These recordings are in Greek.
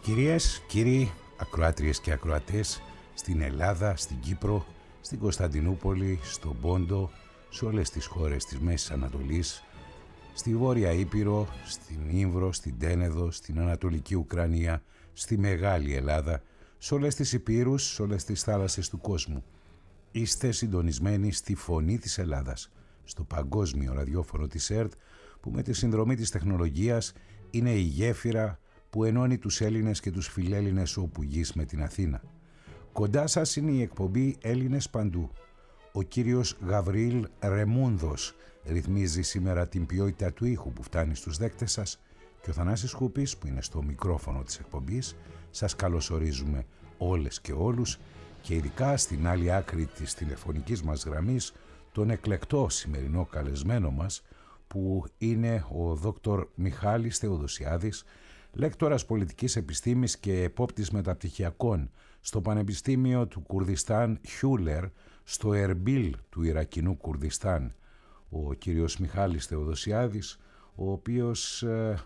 Κυρίες, κύριοι, ακροάτριες και ακροατές, στην Ελλάδα, στην Κύπρο, στην Κωνσταντινούπολη, στον Πόντο, σε όλες τις χώρες της Μέσης Ανατολής, στη Βόρεια Ήπειρο, στην Ήμβρο, στην Τένεδο, στην Ανατολική Ουκρανία, στη Μεγάλη Ελλάδα, σε όλες τις υπήρους, σε όλες τις θάλασσες του κόσμου. Είστε συντονισμένοι στη Φωνή της Ελλάδας, στο παγκόσμιο ραδιόφωνο της ΕΡΤ, που με τη συνδρομή της τεχνολογίας είναι η γέφυρα που ενώνει τους Έλληνες και τους φιλέλληνες όπου γης με την Αθήνα. Κοντά σας είναι η εκπομπή Έλληνες Παντού. Ο κύριος Γαβριήλ Ρεμούνδος ρυθμίζει σήμερα την ποιότητα του ήχου που φτάνει στους δέκτες σας και ο Θανάσης Χούπης, που είναι στο μικρόφωνο της εκπομπής, σας καλωσορίζουμε όλες και όλους και ειδικά στην άλλη άκρη της τηλεφωνικής μας γραμμής τον εκλεκτό σημερινό καλεσμένο μας, που είναι ο Δόκτωρ Μιχάλης Θεοδοσιάδης, λέκτορας πολιτικής επιστήμης και επόπτης μεταπτυχιακών στο Πανεπιστήμιο του Κουρδιστάν Χιούλερ, στο Ερμπίλ του Ιρακινού Κουρδιστάν. Ο κύριος Μιχάλης Θεοδοσιάδης, ο οποίος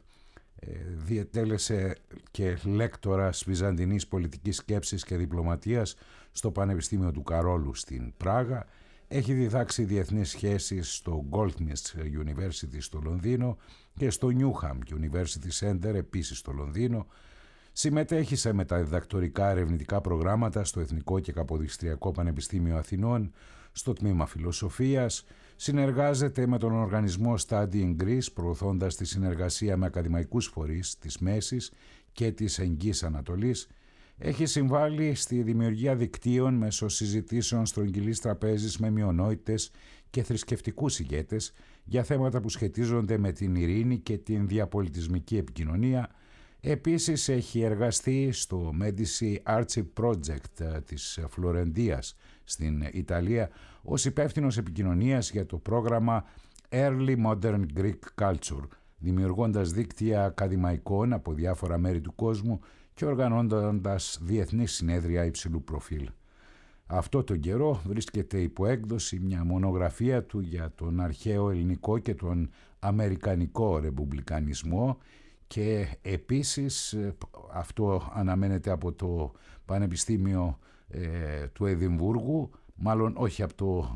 διετέλεσε και λέκτορας βυζαντινής πολιτικής σκέψης και διπλωματίας στο Πανεπιστήμιο του Καρόλου στην Πράγα. Έχει διδάξει διεθνείς σχέσεις στο Goldsmiths University στο Λονδίνο και στο Newham University Center επίσης στο Λονδίνο. Συμμετέχει σε μεταδιδακτορικά ερευνητικά προγράμματα στο Εθνικό και Καποδιστριακό Πανεπιστήμιο Αθηνών, στο Τμήμα Φιλοσοφίας. Συνεργάζεται με τον οργανισμό Study in Greece, προωθώντας τη συνεργασία με ακαδημαϊκούς φορείς της Μέσης και της Εγγύης Ανατολής. Έχει συμβάλει στη δημιουργία δικτύων μέσω συζητήσεων στρογγυλής τραπέζης με μειονότητες και θρησκευτικούς ηγέτες για θέματα που σχετίζονται με την ειρήνη και την διαπολιτισμική επικοινωνία. Επίσης έχει εργαστεί στο Medici Archi Project της Φλωρεντίας στην Ιταλία ως υπεύθυνος επικοινωνίας για το πρόγραμμα Early Modern Greek Culture, δημιουργώντας δίκτυα ακαδημαϊκών από διάφορα μέρη του κόσμου και οργανώνοντας διεθνείς συνέδρια υψηλού προφίλ. Αυτό τον καιρό βρίσκεται υπό έκδοση μια μονογραφία του για τον αρχαίο ελληνικό και τον αμερικανικό ρεπουμπλικανισμό και επίσης αυτό αναμένεται από το Πανεπιστήμιο του Εδιμβούργου, μάλλον όχι από το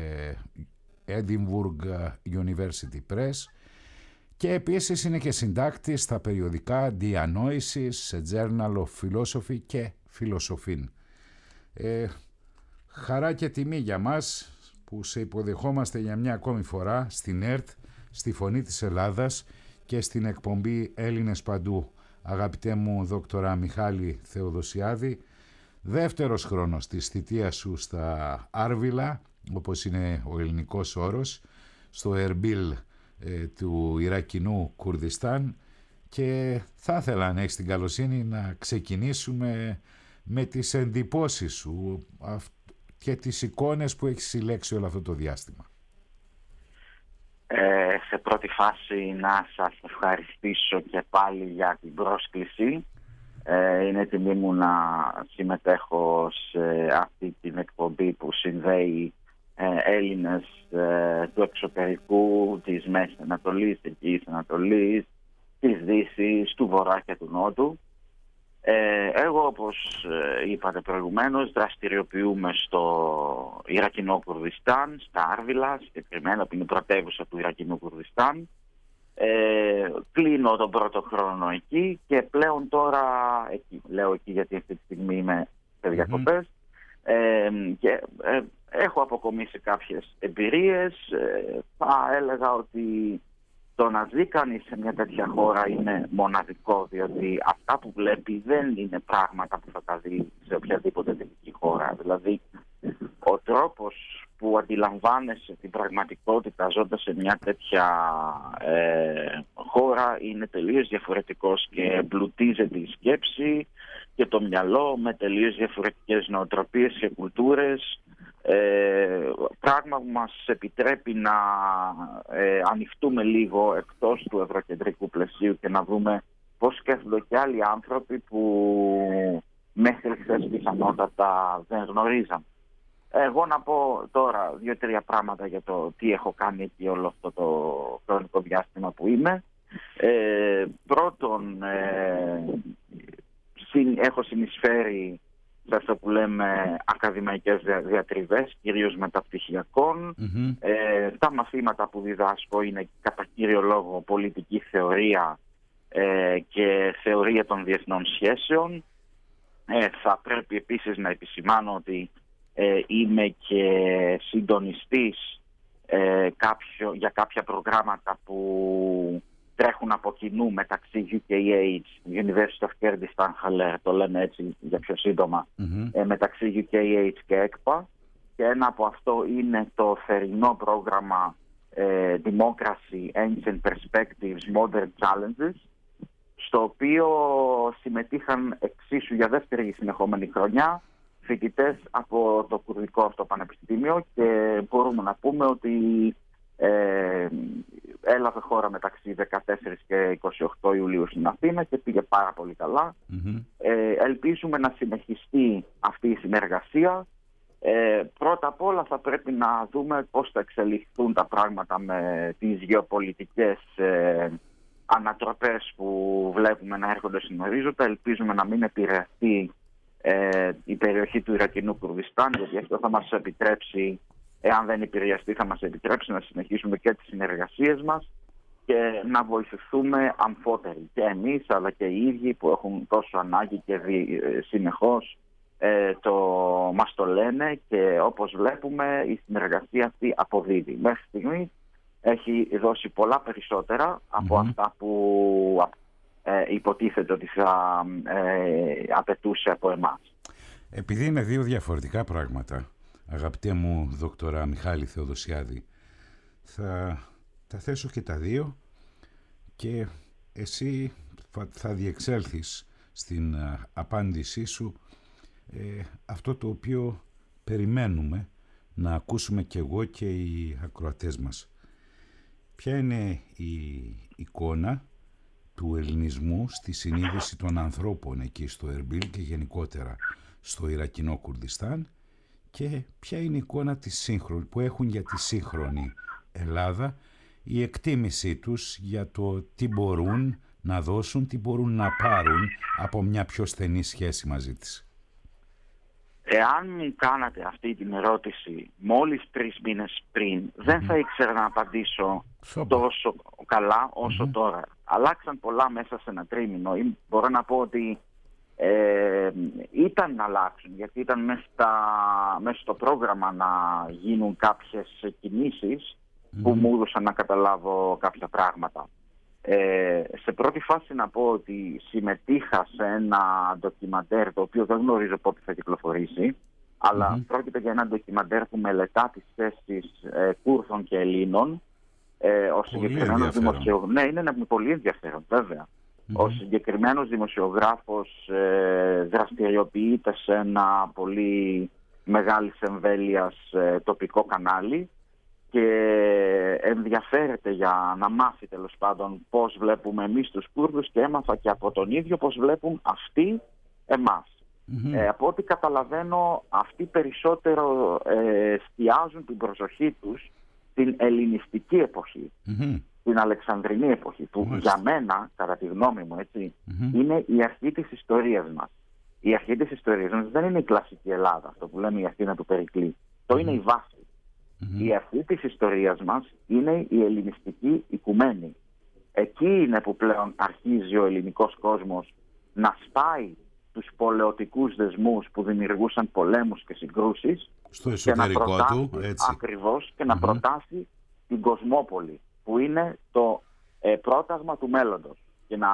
Edinburgh University Press, και επίσης είναι και συντάκτης στα περιοδικά Διανόησης, Journal of Philosophy και Φιλοσοφήν. Χαρά και τιμή για μας που σε υποδεχόμαστε για μια ακόμη φορά στην ΕΡΤ, στη Φωνή της Ελλάδας και στην εκπομπή Έλληνες Παντού. Αγαπητέ μου δόκτορα Μιχάλη Θεοδοσιάδη, δεύτερος χρόνος της θητείας σου στα Άρβιλα, όπως είναι ο ελληνικός όρος, στο Ερμπίλ του Ιρακινού Κουρδιστάν, και θα ήθελα, αν έχεις την καλοσύνη, να ξεκινήσουμε με τις εντυπώσεις σου και τις εικόνες που έχεις συλλέξει όλο αυτό το διάστημα. Σε πρώτη φάση να σας ευχαριστήσω και πάλι για την πρόσκληση. Είναι τιμή μου να συμμετέχω σε αυτή την εκπομπή που συνδέει Έλληνες του εξωτερικού, της Μέσης Ανατολής, της Εγγύης Ανατολής, της Δύσης, του Βορρά και του Νότου. Εγώ, όπως είπατε προηγουμένως, δραστηριοποιούμε στο Ιρακινό Κουρδιστάν, στα Άρβιλα, συγκεκριμένα που είναι η πρωτεύουσα του Ιρακινού Κουρδιστάν. Κλείνω τον πρώτο χρόνο εκεί και πλέον τώρα εκεί, λέω εκεί γιατί αυτή τη στιγμή είμαι σε διακοπές, και έχω αποκομίσει κάποιες εμπειρίες. Θα έλεγα ότι το να ζει κανείς σε μια τέτοια χώρα είναι μοναδικό, διότι αυτά που βλέπει δεν είναι πράγματα που θα τα δει σε οποιαδήποτε δυτική χώρα. Δηλαδή, ο τρόπος που αντιλαμβάνεσαι την πραγματικότητα ζώντας σε μια τέτοια χώρα είναι τελείως διαφορετικός και εμπλουτίζεται η σκέψη και το μυαλό με τελείως διαφορετικές νοοτροπίες και κουλτούρες. Πράγμα που μας επιτρέπει να ανοιχτούμε λίγο εκτός του ευρωκεντρικού πλαισίου και να δούμε πώς σκέφτονται και άλλοι άνθρωποι που μέχρι χθες πιθανότατα δεν γνωρίζαμε. Εγώ να πω τώρα 2-3 πράγματα για το τι έχω κάνει εκεί όλο αυτό το χρονικό διάστημα που είμαι. Πρώτον, έχω συνεισφέρει σε αυτό που λέμε ακαδημαϊκές διατριβές, κυρίως μεταπτυχιακών. Τα μαθήματα που διδάσκω είναι κατά κύριο λόγο πολιτική θεωρία και θεωρία των διεθνών σχέσεων. Θα πρέπει επίσης να επισημάνω ότι είμαι και συντονιστής για κάποια προγράμματα που τρέχουν από κοινού μεταξύ UKH, University of Kurdistan Haller, το λέμε έτσι για πιο σύντομα, μεταξύ UKH και ΕΚΠΑ, και ένα από αυτό είναι το θερινό πρόγραμμα Democracy, Ancient Perspectives, Modern Challenges, στο οποίο συμμετείχαν εξίσου για δεύτερη συνεχόμενη χρονιά φοιτητές από το κουρδικό αυτό πανεπιστήμιο, και μπορούμε να πούμε ότι έλαβε χώρα μεταξύ 14 και 28 Ιουλίου στην Αθήνα και πήγε πάρα πολύ καλά. Ελπίζουμε να συνεχιστεί αυτή η συνεργασία. Πρώτα απ' όλα θα πρέπει να δούμε πώς θα εξελιχθούν τα πράγματα με τις γεωπολιτικές ανατροπές που βλέπουμε να έρχονται στην ορίζοντα. Ελπίζουμε να μην επηρεαστεί η περιοχή του Ιρακινού Κουρδιστάν, γιατί αυτό θα μας επιτρέψει, εάν δεν επηρεαστεί, θα μας επιτρέψει να συνεχίσουμε και τις συνεργασίες μας και να βοηθηθούμε αμφότεροι, και εμείς αλλά και οι ίδιοι που έχουν τόσο ανάγκη και συνεχώς μας το λένε, και όπως βλέπουμε η συνεργασία αυτή αποδίδει. Μέχρι στιγμή έχει δώσει πολλά περισσότερα από αυτά που υποτίθεται ότι θα απαιτούσε από εμάς. Επειδή είναι δύο διαφορετικά πράγματα, αγαπητέ μου δόκτωρα Μιχάλη Θεοδοσιάδη, θα τα θέσω και τα δύο και εσύ θα διεξέλθεις στην απάντησή σου αυτό το οποίο περιμένουμε να ακούσουμε και εγώ και οι ακροατές μας. Ποια είναι η εικόνα του ελληνισμού στη συνείδηση των ανθρώπων εκεί στο Ερμπίλ και γενικότερα στο Ιρακινό Κουρδιστάν, και ποια είναι η εικόνα που έχουν για τη σύγχρονη Ελλάδα, η εκτίμησή τους για το τι μπορούν να δώσουν, τι μπορούν να πάρουν από μια πιο στενή σχέση μαζί της. Εάν μου κάνατε αυτή την ερώτηση μόλις 3 μήνες πριν, δεν θα ήξερα να απαντήσω τόσο καλά όσο τώρα. Αλλάξαν πολλά μέσα σε ένα τρίμηνο. Μπορώ να πω ότι ήταν να αλλάξουν, γιατί ήταν μέσα στο πρόγραμμα να γίνουν κάποιες κινήσεις που μου έδωσαν να καταλάβω κάποια πράγματα. Σε πρώτη φάση να πω ότι συμμετείχα σε ένα ντοκιμαντέρ, το οποίο δεν γνωρίζω πότε θα κυκλοφορήσει, αλλά πρόκειται για ένα ντοκιμαντέρ που μελετά τις θέσεις Κούρδων και Ελλήνων. Ναι, είναι ένα πολύ ενδιαφέρον, βέβαια. Ο συγκεκριμένος δημοσιογράφος δραστηριοποιείται σε ένα πολύ μεγάλης εμβέλειας τοπικό κανάλι και ενδιαφέρεται για να μάθει τέλος πάντων πώς βλέπουμε εμείς τους Κούρδους, και έμαθα και από τον ίδιο πώς βλέπουν αυτοί εμάς. Από ό,τι καταλαβαίνω, αυτοί περισσότερο εστιάζουν την προσοχή τους στην ελληνιστική εποχή, την Αλεξανδρινή εποχή, που για μένα, κατά τη γνώμη μου, έτσι, είναι η αρχή της ιστορίας μας. Η αρχή της ιστορίας μας δεν είναι η κλασική Ελλάδα, αυτό που λέμε η Αθήνα του Περικλή. Το είναι η βάση. Η αρχή της ιστορίας μας είναι η ελληνιστική οικουμένη. Εκεί είναι που πλέον αρχίζει ο ελληνικός κόσμος να σπάει τους πολεωτικούς δεσμούς που δημιουργούσαν πολέμους και συγκρούσεις, στο εσωτερικό του, έτσι. Ακριβώς, και να προτάσει την κοσμόπολη, που είναι το πρόταγμα του μέλλοντος.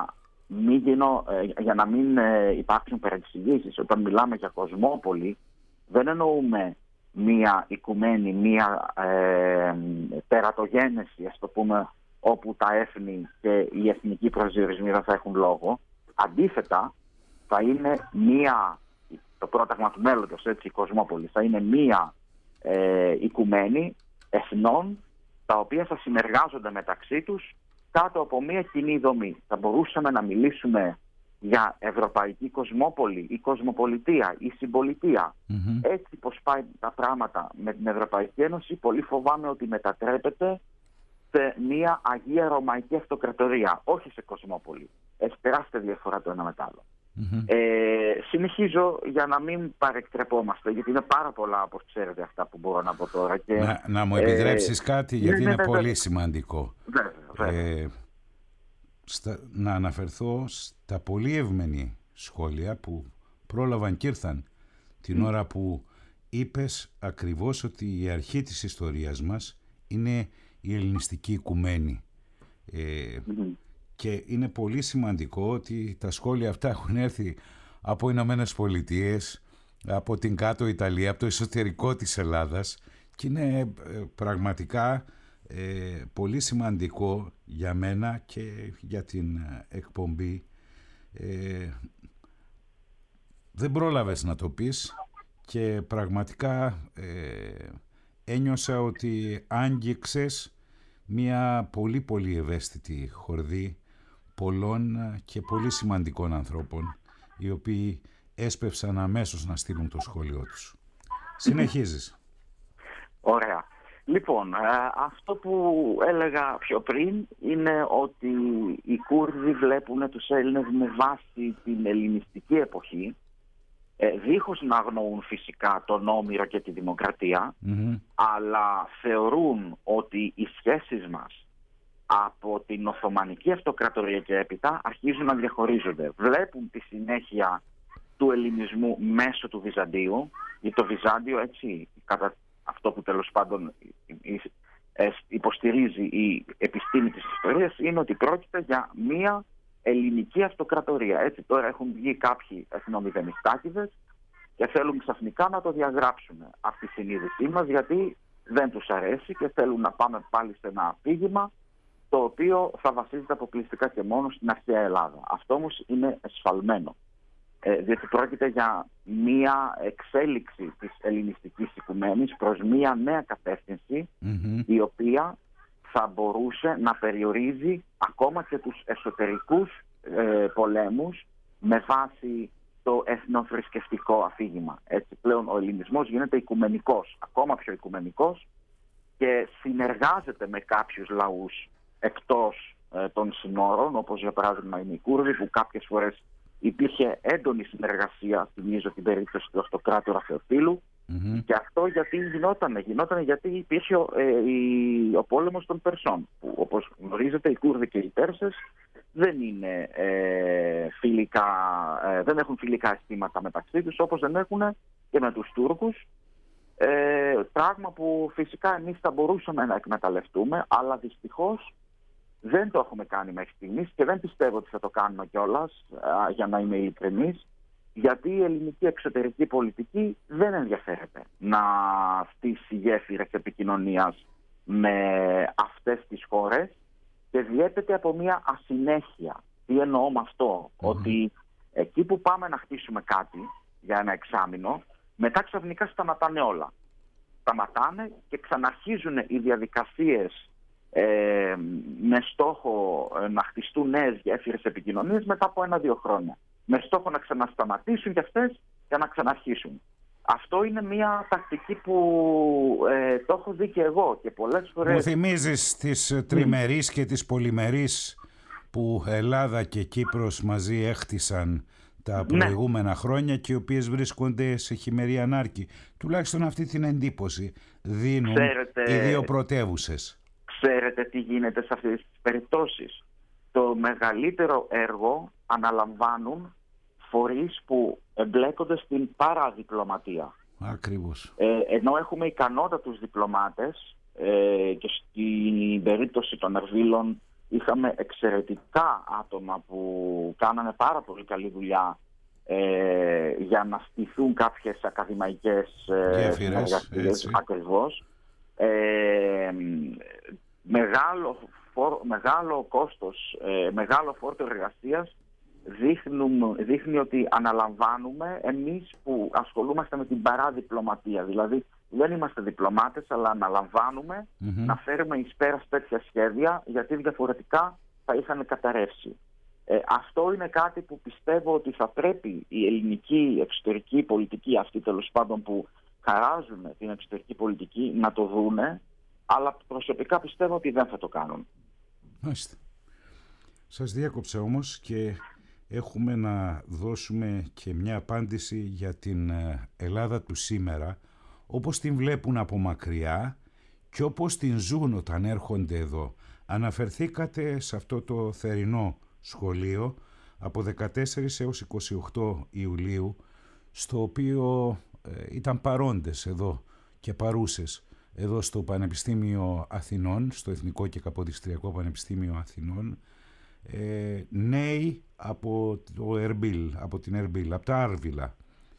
Για να μην υπάρξουν παρεξηγήσεις, όταν μιλάμε για κοσμόπολη δεν εννοούμε μία οικουμένη, μία τερατογένεση, ας το πούμε, όπου τα έθνη και οι εθνικοί προσδιορισμοί δεν θα έχουν λόγο. Αντίθετα, θα είναι το πρόταγμα του μέλλοντος, έτσι, η κοσμόπολη, θα είναι μία οικουμένη εθνών, τα οποία θα συνεργάζονται μεταξύ τους κάτω από μία κοινή δομή. Θα μπορούσαμε να μιλήσουμε για ευρωπαϊκή κοσμόπολη ή κοσμοπολιτεία ή συμπολιτεία. Έτσι πως πάει τα πράγματα με την Ευρωπαϊκή Ένωση, πολύ φοβάμαι ότι μετατρέπεται σε μία Αγία Ρωμαϊκή Αυτοκρατορία, όχι σε κοσμόπολη. Έχει τεράστια διαφορά το ένα με το άλλο. Συνεχίζω για να μην παρεκτρεπόμαστε, γιατί είναι πάρα πολλά, όπως ξέρετε, αυτά που μπορώ να πω τώρα. Και, να μου επιτρέψεις κάτι, γιατί είναι πολύ σημαντικό. Βέβαια. Να αναφερθώ στα πολύ ευμενή σχόλια που πρόλαβαν και ήρθαν την ώρα που είπες ακριβώς ότι η αρχή της ιστορίας μας είναι η ελληνιστική οικουμένη. Και είναι πολύ σημαντικό ότι τα σχόλια αυτά έχουν έρθει από Ηνωμένες Πολιτείες, από την κάτω Ιταλία, από το εσωτερικό της Ελλάδας, και είναι πραγματικά πολύ σημαντικό για μένα και για την εκπομπή. Δεν πρόλαβες να το πεις και πραγματικά ένιωσα ότι άγγιξες μια πολύ πολύ ευαίσθητη χορδή πολλών και πολύ σημαντικών ανθρώπων, οι οποίοι έσπευσαν αμέσως να στείλουν το σχόλιο τους. Συνεχίζεις. Ωραία. Λοιπόν, αυτό που έλεγα πιο πριν είναι ότι οι Κούρδοι βλέπουν τους Έλληνες με βάση την ελληνιστική εποχή, δίχως να αγνοούν φυσικά τον Όμηρο και τη δημοκρατία, αλλά θεωρούν ότι οι σχέσεις μας από την Οθωμανική Αυτοκρατορία και έπειτα αρχίζουν να διαχωρίζονται. Βλέπουν τη συνέχεια του ελληνισμού μέσω του Βυζαντίου, ή το Βυζάντιο, έτσι, κατά αυτό που τέλος πάντων υποστηρίζει η επιστήμη της ιστορίας, είναι ότι πρόκειται για μία ελληνική αυτοκρατορία. Έτσι τώρα έχουν βγει κάποιοι εθνομηδενιστάκηδες και θέλουν ξαφνικά να το διαγράψουν αυτή τη συνείδησή μας, γιατί δεν τους αρέσει και θέλουν να πάμε πάλι σε ένα αφήγημα το οποίο θα βασίζεται αποκλειστικά και μόνο στην αρχαία Ελλάδα. Αυτό όμως είναι εσφαλμένο, διότι πρόκειται για μία εξέλιξη της ελληνιστικής οικουμένης προς μία νέα κατεύθυνση, η οποία θα μπορούσε να περιορίζει ακόμα και τους εσωτερικούς πολέμους με βάση το εθνοθρησκευτικό αφήγημα. Έτσι πλέον ο ελληνισμός γίνεται οικουμενικός, ακόμα πιο οικουμενικός, και συνεργάζεται με κάποιους λαούς εκτός των συνόρων, όπως για παράδειγμα είναι οι Κούρδοι, που κάποιες φορές υπήρχε έντονη συνεργασία, θυμίζω την περίπτωση του αυτοκράτορα Θεοφύλου, και αυτό γιατί γινόταν γιατί υπήρχε ο πόλεμος των Περσών, που όπως γνωρίζετε οι Κούρδοι και οι Πέρσες δεν είναι δεν έχουν φιλικά αισθήματα μεταξύ τους, όπως δεν έχουν και με τους Τούρκους, πράγμα που φυσικά εμείς θα μπορούσαμε να εκμεταλλευτούμε, αλλά δυστυχώς δεν το έχουμε κάνει μέχρι στιγμής και δεν πιστεύω ότι θα το κάνουμε κιόλας, για να είμαι ειλικρινής, γιατί η ελληνική εξωτερική πολιτική δεν ενδιαφέρεται να στήσει γέφυρες επικοινωνίας με αυτές τις χώρες και διέπεται από μια ασυνέχεια. Τι εννοώ με αυτό? Ότι εκεί που πάμε να χτίσουμε κάτι για ένα εξάμηνο, μετά ξαφνικά σταματάνε όλα. Σταματάνε και ξαναρχίζουν οι διαδικασίες με στόχο να χτιστούν νέες γέφυρες επικοινωνίας μετά από 1-2 χρόνια. Με στόχο να ξανασταματήσουν και αυτές και να ξαναρχίσουν. Αυτό είναι μια τακτική που το έχω δει και εγώ και πολλές φορές. Μου θυμίζεις τις τριμερείς και τις πολυμερείς που Ελλάδα και Κύπρος μαζί έχτισαν τα προηγούμενα χρόνια και οι οποίες βρίσκονται σε χειμερή ανάρκη. Τουλάχιστον αυτή την εντύπωση δίνουν οι δύο πρωτεύουσες. Ξέρετε τι γίνεται σε αυτές τις περιπτώσεις? Το μεγαλύτερο έργο αναλαμβάνουν φορείς που εμπλέκονται στην παραδιπλωματία. Ακριβώς. Ενώ έχουμε ικανότατους διπλωμάτες, και στην περίπτωση των Ερβίλων είχαμε εξαιρετικά άτομα που κάνανε πάρα πολύ καλή δουλειά για να στηθούν κάποιες ακαδημαϊκές συνεργασίες. Ακριβώς. Μεγάλο κόστος, μεγάλο φόρτο εργασίας δείχνει ότι αναλαμβάνουμε εμείς που ασχολούμαστε με την παραδιπλωματία. Δηλαδή δεν είμαστε διπλωμάτες, αλλά αναλαμβάνουμε να φέρουμε εις πέρας τέτοια σχέδια, γιατί διαφορετικά θα είχαν καταρρεύσει. Αυτό είναι κάτι που πιστεύω ότι θα πρέπει η ελληνική εξωτερική πολιτική, αυτή τέλος πάντων που χαράζουν την εξωτερική πολιτική, να το δούνε, αλλά προσωπικά πιστεύω ότι δεν θα το κάνουν. Μάλιστα. Σας διέκοψα όμως και έχουμε να δώσουμε και μια απάντηση για την Ελλάδα του σήμερα, όπως την βλέπουν από μακριά και όπως την ζουν όταν έρχονται εδώ. Αναφερθήκατε σε αυτό το θερινό σχολείο από 14 έως 28 Ιουλίου, στο οποίο ήταν παρόντες εδώ και παρούσες εδώ στο Πανεπιστήμιο Αθηνών, στο Εθνικό και Καποδιστριακό Πανεπιστήμιο Αθηνών, νέοι από το Ερμπίλ, από την Ερμπίλ, από τα Άρβιλα.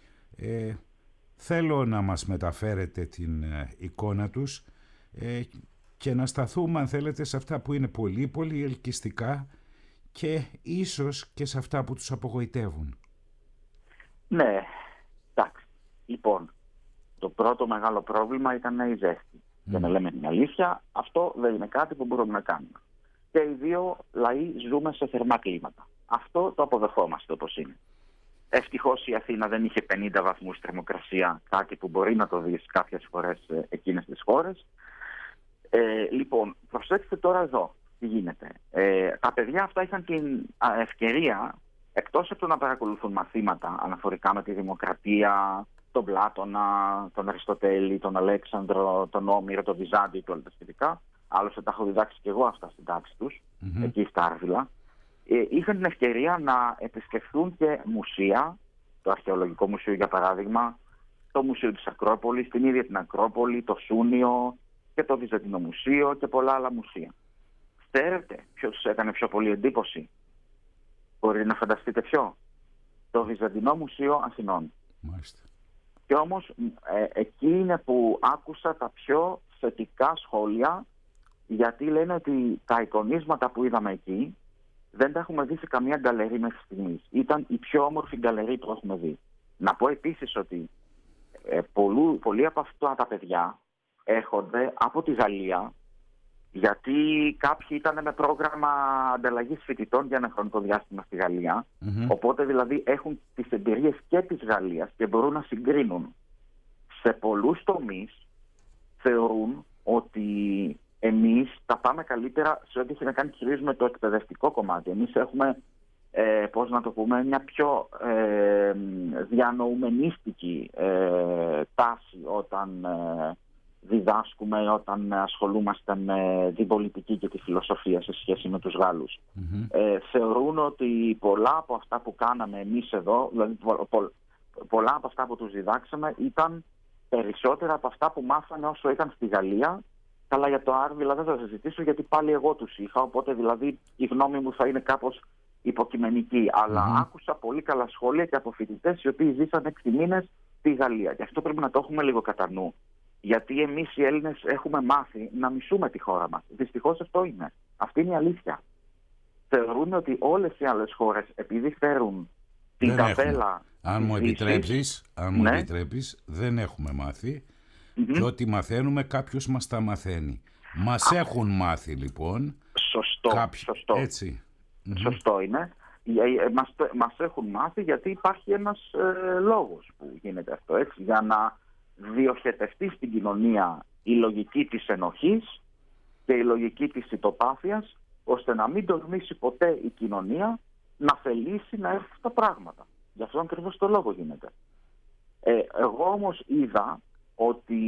Θέλω να μας μεταφέρετε την εικόνα τους και να σταθούμε, αν θέλετε, σε αυτά που είναι πολύ πολύ ελκυστικά και ίσως και σε αυτά που τους απογοητεύουν. Ναι, εντάξει. Λοιπόν, το πρώτο μεγάλο πρόβλημα ήταν η ζέστη. Για να λέμε την αλήθεια, αυτό δεν είναι κάτι που μπορούμε να κάνουμε. Και οι δύο λαοί ζούμε σε θερμά κλίματα. Αυτό το αποδεχόμαστε όπως είναι. Ευτυχώς η Αθήνα δεν είχε 50 βαθμούς θερμοκρασία, κάτι που μπορεί να το δεις κάποιες φορές εκείνες τις χώρες. Λοιπόν, προσέξτε τώρα εδώ τι γίνεται. Τα παιδιά αυτά είχαν την ευκαιρία, εκτός από το να παρακολουθούν μαθήματα αναφορικά με τη δημοκρατία, τον Πλάτωνα, τον Αριστοτέλη, τον Αλέξανδρο, τον Όμηρο, τον Βυζάντιο και όλα τα σχετικά. Άλλωστε τα έχω διδάξει και εγώ αυτά στην τάξη τους, εκεί στα Άρβιλα. Είχαν την ευκαιρία να επισκεφθούν και μουσεία, το Αρχαιολογικό Μουσείο για παράδειγμα, το Μουσείο της Ακρόπολης, την ίδια την Ακρόπολη, το Σούνιο και το Βυζαντινό Μουσείο και πολλά άλλα μουσεία. Ξέρετε ποιο τους έκανε πιο πολύ εντύπωση? Μπορεί να φανταστείτε ποιο? Το Βυζαντινό Μουσείο Αθηνών. Μάλιστα. Και όμως εκεί είναι που άκουσα τα πιο θετικά σχόλια, γιατί λένε ότι τα εικονίσματα που είδαμε εκεί δεν τα έχουμε δει σε καμία γκαλερί μέχρι στιγμής. Ήταν η πιο όμορφη γκαλερί που έχουμε δει. Να πω επίσης ότι πολλοί από αυτά τα παιδιά έρχονται από τη Γαλλία, γιατί κάποιοι ήταν με πρόγραμμα ανταλλαγής φοιτητών για ένα χρονικό διάστημα στη Γαλλία. Οπότε δηλαδή έχουν τις εμπειρίες και της Γαλλίας και μπορούν να συγκρίνουν. Σε πολλούς τομείς θεωρούν ότι εμείς τα πάμε καλύτερα σε ό,τι έχει να κάνει κυρίως με το εκπαιδευτικό κομμάτι. Εμείς έχουμε, πώς να το πούμε, μια πιο διανοουμενίστικη τάση όταν διδάσκουμε, όταν ασχολούμαστε με την πολιτική και τη φιλοσοφία σε σχέση με τους Γάλλους. Θεωρούν ότι πολλά από αυτά που κάναμε εμείς εδώ, δηλαδή πολλά από αυτά που τους διδάξαμε, ήταν περισσότερα από αυτά που μάθανε όσο ήταν στη Γαλλία. Καλά, για το Άρβιλα δεν θα συζητήσω, γιατί πάλι εγώ τους είχα, οπότε δηλαδή η γνώμη μου θα είναι κάπως υποκειμενική. Αλλά άκουσα πολύ καλά σχόλια και από φοιτητές οι οποίοι ζήσαν 6 μήνες στη Γαλλία. Και αυτό πρέπει να το έχουμε λίγο κατά νου. Γιατί εμείς οι Έλληνες έχουμε μάθει να μισούμε τη χώρα μας. Δυστυχώς αυτό είναι. Αυτή είναι η αλήθεια. Θεωρούν ότι όλες οι άλλες χώρες, επειδή φέρουν την ταβέλα... Αν μου επιτρέπεις, δεν έχουμε μάθει. Και ό,τι μαθαίνουμε κάποιος μας τα μαθαίνει. Μας έχουν μάθει λοιπόν. Σωστό. Έτσι. Σωστό είναι. Μας έχουν μάθει, γιατί υπάρχει ένας λόγος που γίνεται αυτό, έτσι, για να διοχετευτεί στην κοινωνία η λογική της ενοχής και η λογική της ητοπάθειας, ώστε να μην τολμήσει ποτέ η κοινωνία να θελήσει να έρθει στα πράγματα. Γι' αυτό ακριβώς το λόγο γίνεται. Εγώ όμως είδα ότι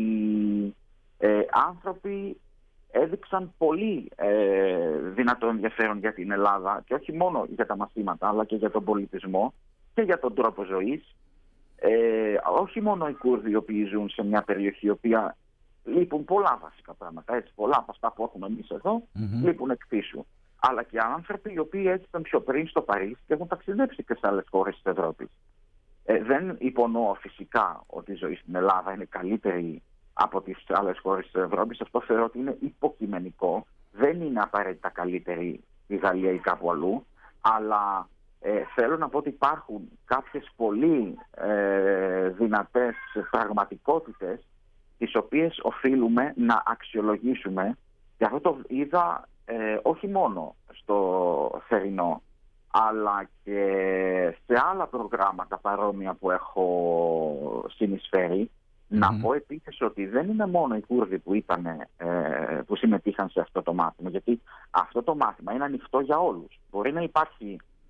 άνθρωποι έδειξαν πολύ δυνατό ενδιαφέρον για την Ελλάδα, και όχι μόνο για τα μαθήματα, αλλά και για τον πολιτισμό και για τον τρόπο ζωής. Όχι μόνο οι Κούρδοι οι οποίοι ζουν σε μια περιοχή η οποία λείπουν πολλά βασικά πράγματα, έτσι, πολλά από αυτά που έχουμε εμείς εδώ λείπουν εξίσου. Αλλά και άνθρωποι οι οποίοι έτσι ήταν πιο πριν στο Παρίσι και έχουν ταξιδέψει και σε άλλες χώρες της Ευρώπης. Δεν υπονοώ φυσικά ότι η ζωή στην Ελλάδα είναι καλύτερη από τις άλλες χώρες της Ευρώπης. Αυτό θεωρώ ότι είναι υποκειμενικό. Δεν είναι απαραίτητα καλύτερη η Γαλλία ή κάπου αλλού. Αλλά θέλω να πω ότι υπάρχουν κάποιες πολύ δυνατές πραγματικότητες, τις οποίες οφείλουμε να αξιολογήσουμε. Και αυτό το είδα όχι μόνο στο θερινό, αλλά και σε άλλα προγράμματα παρόμοια που έχω συνεισφέρει. Να πω επίσης ότι δεν είναι μόνο οι Κούρδοι που συμμετείχαν σε αυτό το μάθημα, γιατί αυτό το μάθημα είναι ανοιχτό για όλους. Μπορεί να υπάρχει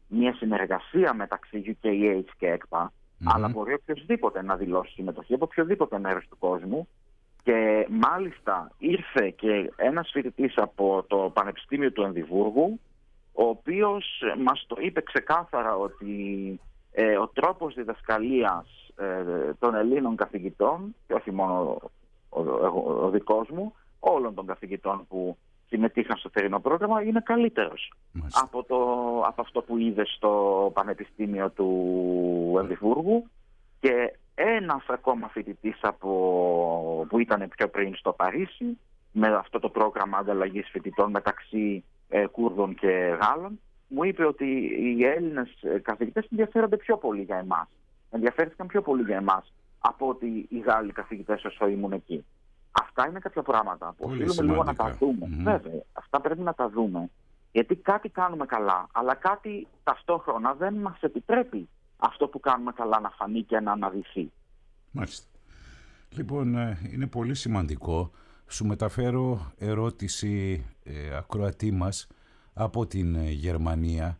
μια συνεργασία μεταξύ UKH και ΕΚΠΑ, αλλά μπορεί οποιοδήποτε να δηλώσει συμμετοχή από οποιοδήποτε μέρος του κόσμου. Και μάλιστα ήρθε και ένας φοιτητής από το Πανεπιστήμιο του Εδιμβούργου, ο οποίος μας το είπε ξεκάθαρα ότι ο τρόπος διδασκαλίας των Ελλήνων καθηγητών, και όχι μόνο ο δικός μου, όλων των καθηγητών που συμμετείχαν στο θερινό πρόγραμμα, είναι καλύτερος από αυτό που είδε στο Πανεπιστήμιο του Εδιμβούργου. Και ένας ακόμα φοιτητής που ήταν πιο πριν στο Παρίσι, με αυτό το πρόγραμμα ανταλλαγής φοιτητών μεταξύ Κούρδων και Γάλλων, μου είπε ότι οι Έλληνες καθηγητές ενδιαφέρθηκαν πιο πολύ για εμάς από ότι οι Γάλλοι καθηγητές όσο ήμουν εκεί. Αυτά είναι κάποια πράγματα που οφείλουμε λίγο να τα δούμε. Βέβαια, αυτά πρέπει να τα δούμε. Γιατί κάτι κάνουμε καλά, αλλά κάτι ταυτόχρονα δεν μας επιτρέπει αυτό που κάνουμε καλά να φανεί και να αναδειχθεί. Μάλιστα. Λοιπόν, είναι πολύ σημαντικό. Σου μεταφέρω ερώτηση ακροατή μας από την Γερμανία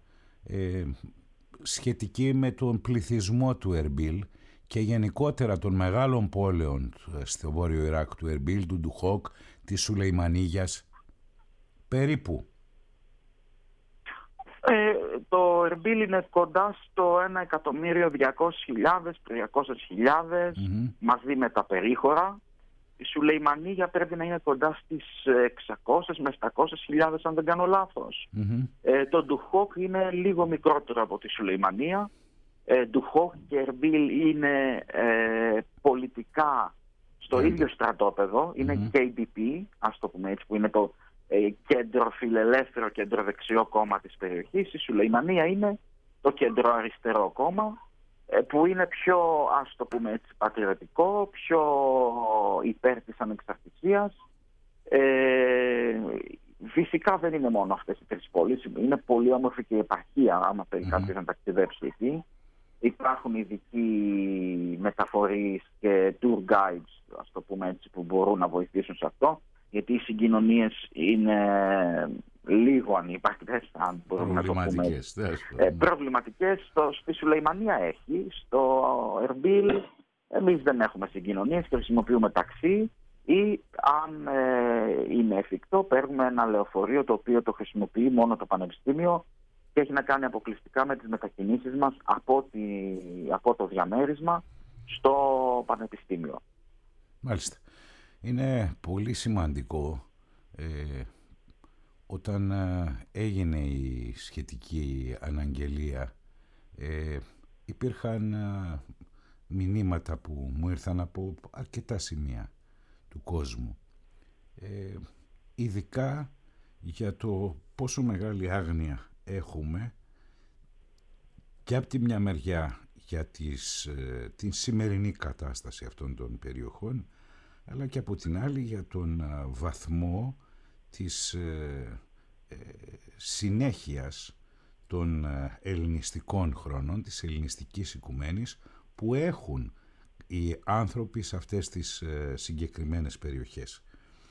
σχετική με τον πληθυσμό του Ερμπίλ και γενικότερα των μεγάλων πόλεων στο βόρειο Ιράκ, του Ερμπίλ, του Ντουχόκ, της Σουλεϊμανίγιας. Περίπου. Το Ερμπίλ είναι κοντά στο 1.200.000, 300.000 μαζί με τα περίχωρα. Η Σουλεϊμανίγια πρέπει να είναι κοντά στις 600 με 700.000 αν δεν κάνω λάθος. Το Ντουχόκ είναι λίγο μικρότερο από τη Σουλεϊμανία. Ντουχόκ και Ερμπίλ είναι πολιτικά στο ίδιο στρατόπεδο. Είναι KDP, ας το πούμε έτσι, που είναι το κέντρο φιλελεύθερο, κέντρο δεξιό κόμμα της περιοχής. Η Σουλεϊμανία είναι το κέντρο αριστερό κόμμα, που είναι πιο, ας το πούμε έτσι, πατριωτικό, πιο υπέρ της ανεξαρτησίας. Φυσικά δεν είναι μόνο αυτές οι τρεις πόλεις, είναι πολύ όμορφη και η επαρχία, άμα θέλει κάποιος να ταξιδέψει εκεί. Υπάρχουν ειδικοί μεταφορείς και tour guides, ας το πούμε έτσι, που μπορούν να βοηθήσουν σε αυτό, γιατί οι συγκοινωνίες είναι λίγο ανυπαρκτές, αν μπορούμε να το πούμε. Προβληματικές. Στη Σουλεϊμανία έχει, στο Ερμπίλ εμείς δεν έχουμε συγκοινωνίες και χρησιμοποιούμε ταξί, ή αν είναι εφικτό παίρνουμε ένα λεωφορείο το οποίο το χρησιμοποιεί μόνο το Πανεπιστήμιο και έχει να κάνει αποκλειστικά με τις μετακινήσεις μας από το διαμέρισμα στο Πανεπιστήμιο. Μάλιστα. Είναι πολύ σημαντικό όταν έγινε η σχετική αναγγελία, υπήρχαν μηνύματα που μου ήρθαν από αρκετά σημεία του κόσμου, ειδικά για το πόσο μεγάλη άγνοια έχουμε και από τη μια μεριά για την σημερινή κατάσταση αυτών των περιοχών, αλλά και από την άλλη για τον βαθμό της συνέχειας των ελληνιστικών χρόνων, της ελληνιστικής οικουμένης που έχουν οι άνθρωποι σε αυτές τις συγκεκριμένες περιοχές.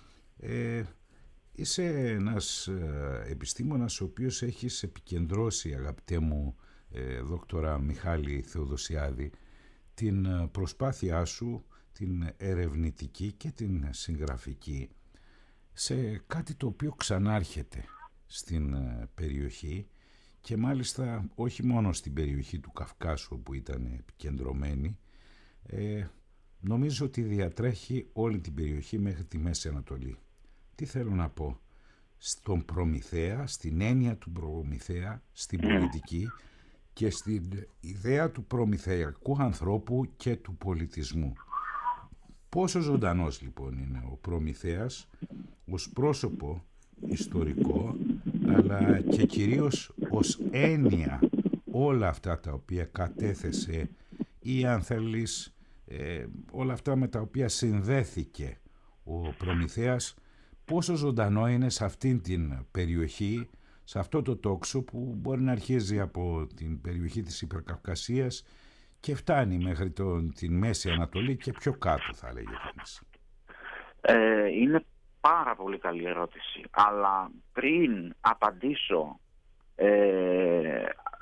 Είσαι ένας επιστήμονας ο οποίος έχεις επικεντρώσει, αγαπητέ μου δόκτορα Μιχάλη Θεοδοσιάδη, την προσπάθειά σου, την ερευνητική και την συγγραφική, σε κάτι το οποίο ξανάρχεται στην περιοχή και μάλιστα όχι μόνο στην περιοχή του Καυκάσου που ήταν επικεντρωμένη, νομίζω ότι διατρέχει όλη την περιοχή μέχρι τη Μέση Ανατολή. Τι θέλω να πω? Στον Προμηθέα, στην έννοια του Προμηθέα, στην πολιτική και στην ιδέα του προμηθειακού ανθρώπου και του πολιτισμού. Πόσο ζωντανός λοιπόν είναι ο Προμηθέας ως πρόσωπο ιστορικό, αλλά και κυρίως ως έννοια όλα αυτά τα οποία κατέθεσε ή αν θέλεις όλα αυτά με τα οποία συνδέθηκε ο Προμηθέας, πόσο ζωντανό είναι σε αυτήν την περιοχή, σε αυτό το τόξο που μπορεί να αρχίζει από την περιοχή της Υπερκαυκασίας και φτάνει μέχρι την Μέση Ανατολή και πιο κάτω, θα έλεγε κανείς. Είναι πάρα πολύ καλή ερώτηση, αλλά πριν απαντήσω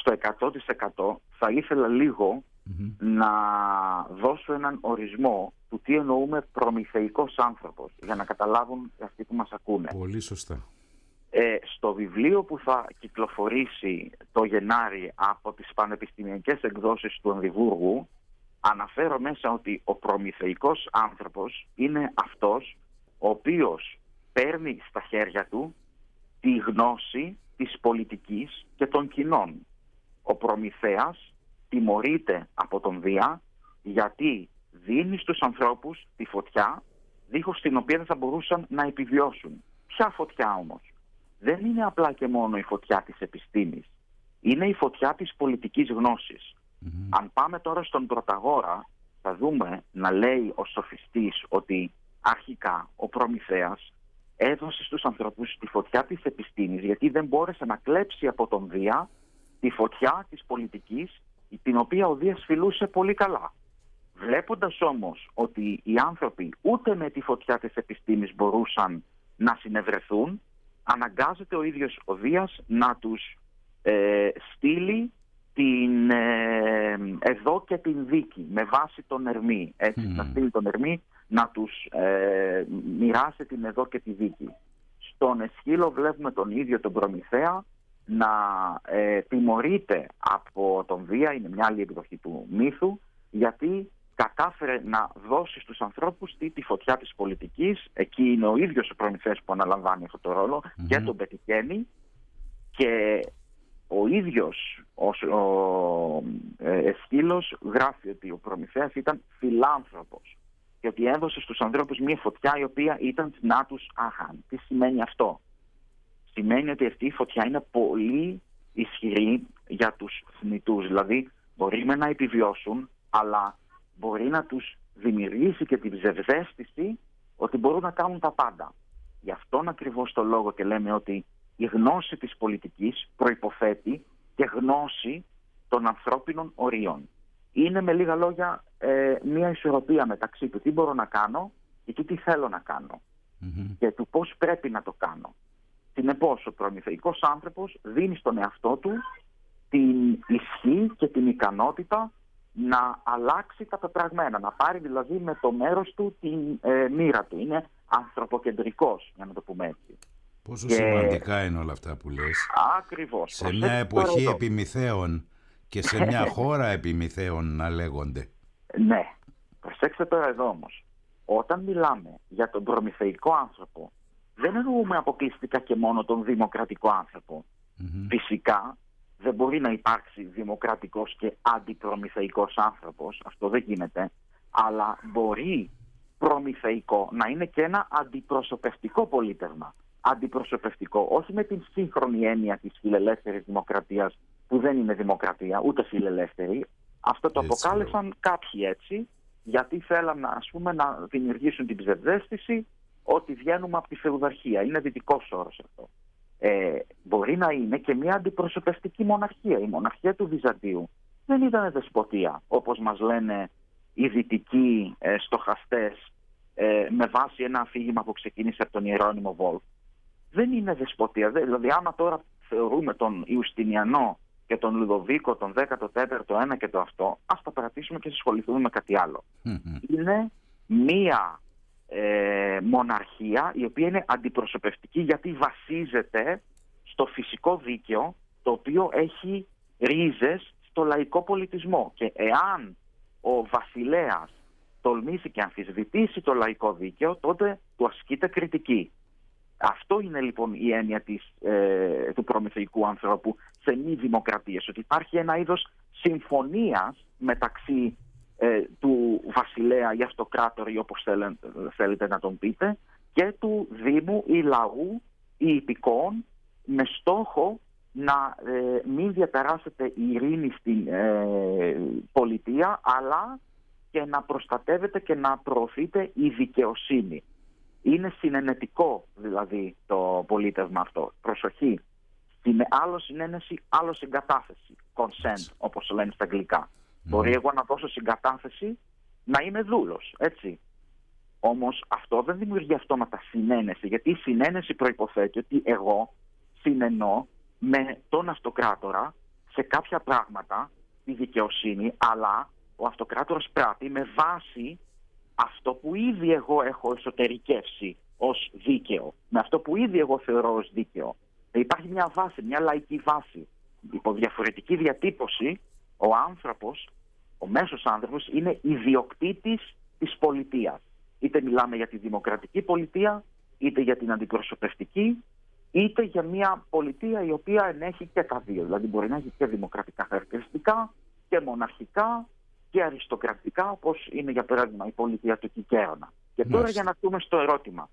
στο 100% θα ήθελα λίγο να δώσω έναν ορισμό του τι εννοούμε προμηθεϊκός άνθρωπος, για να καταλάβουν αυτοί που μας ακούνε. Πολύ σωστά. Στο βιβλίο που θα κυκλοφορήσει το Γενάρη από τις πανεπιστημιακές εκδόσεις του Εμβουργού, αναφέρω μέσα ότι ο προμηθεϊκός άνθρωπος είναι αυτός ο οποίος παίρνει στα χέρια του τη γνώση της πολιτικής και των κοινών. Ο Προμηθέας τιμωρείται από τον Δία γιατί δίνει στους ανθρώπους τη φωτιά δίχως την οποία δεν θα μπορούσαν να επιβιώσουν. Ποια φωτιά όμως? Δεν είναι απλά και μόνο η φωτιά της επιστήμης. Είναι η φωτιά της πολιτικής γνώσης. Αν πάμε τώρα στον Πρωταγόρα, θα δούμε να λέει ο σοφιστής ότι αρχικά ο Προμηθέας έδωσε στους ανθρώπους τη φωτιά της επιστήμης γιατί δεν μπόρεσε να κλέψει από τον Δία τη φωτιά της πολιτικής, την οποία ο Δίας φιλούσε πολύ καλά. Βλέποντας όμως ότι οι άνθρωποι ούτε με τη φωτιά της επιστήμης μπορούσαν να συνευρεθούν, αναγκάζεται ο ίδιος ο Δίας να τους στείλει την εδώ και την δίκη με βάση τον Ερμή. Έτσι, να στείλει τον Ερμή να τους μοιράσει την εδώ και τη δίκη. Στον Εσχύλο βλέπουμε τον ίδιο τον Προμηθέα να τιμωρείται από τον Δία, είναι μια άλλη εκδοχή του μύθου, γιατί κατάφερε να δώσει στους ανθρώπους τη φωτιά της πολιτικής. Εκεί είναι ο ίδιος ο Προμηθέας που αναλαμβάνει αυτό το ρόλο και τον πετυχαίνει, και ο ίδιος ο Εσχύλος γράφει ότι ο Προμηθέας ήταν φιλάνθρωπος και ότι έδωσε στους ανθρώπους μια φωτιά η οποία ήταν να τους άχαν. Τι σημαίνει αυτό? Σημαίνει ότι αυτή η φωτιά είναι πολύ ισχυρή για τους θνητούς. Δηλαδή μπορεί να επιβιώσουν, αλλά μπορεί να τους δημιουργήσει και την ψευδαίσθηση ότι μπορούν να κάνουν τα πάντα. Γι' αυτόν ακριβώς το λόγο και λέμε ότι η γνώση της πολιτικής προϋποθέτει και γνώση των ανθρώπινων ορίων. Είναι με λίγα λόγια μια ισορροπία μεταξύ του τι μπορώ να κάνω και του τι θέλω να κάνω και του πώς πρέπει να το κάνω. Συνεπώς, ο προμηθεϊκός άνθρωπος δίνει στον εαυτό του την ισχύ και την ικανότητα να αλλάξει τα πεπραγμένα, να πάρει δηλαδή με το μέρος του την μοίρα του. Είναι ανθρωποκεντρικός, για να το πούμε έτσι. Πόσο σημαντικά είναι όλα αυτά που λες. Ακριβώς. Σε μια εποχή επιμηθέων και σε μια χώρα επιμηθέων να λέγονται. Ναι. Προσέξτε τώρα εδώ όμως. Όταν μιλάμε για τον προμηθεϊκό άνθρωπο, δεν εννοούμε αποκλειστικά και μόνο τον δημοκρατικό άνθρωπο. Φυσικά δεν μπορεί να υπάρξει δημοκρατικός και αντιπρομηθεϊκός άνθρωπος. Αυτό δεν γίνεται. Αλλά μπορεί προμηθεϊκό να είναι και ένα αντιπροσωπευτικό πολίτευμα. Αντιπροσωπευτικό, όχι με την σύγχρονη έννοια της φιλελεύθερης δημοκρατίας, που δεν είναι δημοκρατία, ούτε φιλελεύθερη. Αυτό το αποκάλεσαν κάποιοι έτσι, γιατί θέλαν να δημιουργήσουν την ψευδαίσθηση ότι βγαίνουμε από τη φεουδαρχία. Είναι δυτικός όρος αυτό. Μπορεί να είναι και μια αντιπροσωπευτική μοναρχία. Η μοναρχία του Βυζαντίου δεν ήταν δεσποτεία, όπως μας λένε οι δυτικοί στοχαστές, με βάση ένα αφήγημα που ξεκίνησε από τον Ιερώνυμο Βόλφ. Δεν είναι δεσποτεία. Δηλαδή, άμα τώρα θεωρούμε τον Ιουστινιανό και τον Λουδοβίκο, τον 14ο ένα και το αυτό, ας τα παρατήσουμε και ασχοληθούμε με κάτι άλλο. Είναι μία μοναρχία η οποία είναι αντιπροσωπευτική, γιατί βασίζεται στο φυσικό δίκαιο, το οποίο έχει ρίζες στο λαϊκό πολιτισμό. Και εάν ο βασιλέας τολμήσει και αμφισβητήσει το λαϊκό δίκαιο, τότε του ασκείται κριτική. Αυτό είναι λοιπόν η έννοια του προμηθεϊκού ανθρώπου σε μη δημοκρατίες, ότι υπάρχει ένα είδος συμφωνίας μεταξύ του βασιλέα ή αυτοκράτορα, όπως θέλετε να τον πείτε, και του δήμου ή λαού ή υπηκόων, με στόχο να μην διαταράσσεται η ειρήνη στην πολιτεία, αλλά και να προστατεύεται και να προωθείται η δικαιοσύνη. Είναι συνενετικό δηλαδή το πολίτευμα αυτό. Προσοχή. Άλλο συνένεση, άλλο συγκατάθεση. Consent, όπως λένε στα αγγλικά. Μπορεί εγώ να δώσω συγκατάθεση να είμαι δούλος, έτσι. Όμως αυτό δεν δημιουργεί αυτόματα συνένεση, γιατί η συνένεση προϋποθέτει ότι εγώ συνενώ με τον αυτοκράτορα σε κάποια πράγματα τη δικαιοσύνη, αλλά ο αυτοκράτορας πράττει με βάση αυτό που ήδη εγώ έχω εσωτερικεύσει ως δίκαιο, με αυτό που ήδη εγώ θεωρώ ως δίκαιο. Υπάρχει μια βάση, μια λαϊκή βάση. Υπό διαφορετική διατύπωση, ο άνθρωπος, ο μέσος άνθρωπος, είναι ιδιοκτήτης της πολιτείας. Είτε μιλάμε για τη δημοκρατική πολιτεία, είτε για την αντιπροσωπευτική, είτε για μια πολιτεία η οποία ενέχει και τα δύο. Δηλαδή μπορεί να έχει και δημοκρατικά χαρακτηριστικά και μοναρχικά και αριστοκρατικά, όπως είναι για παράδειγμα η πολιτεία του Κικαίωνα. Και τώρα για να δούμε στο ερώτημα,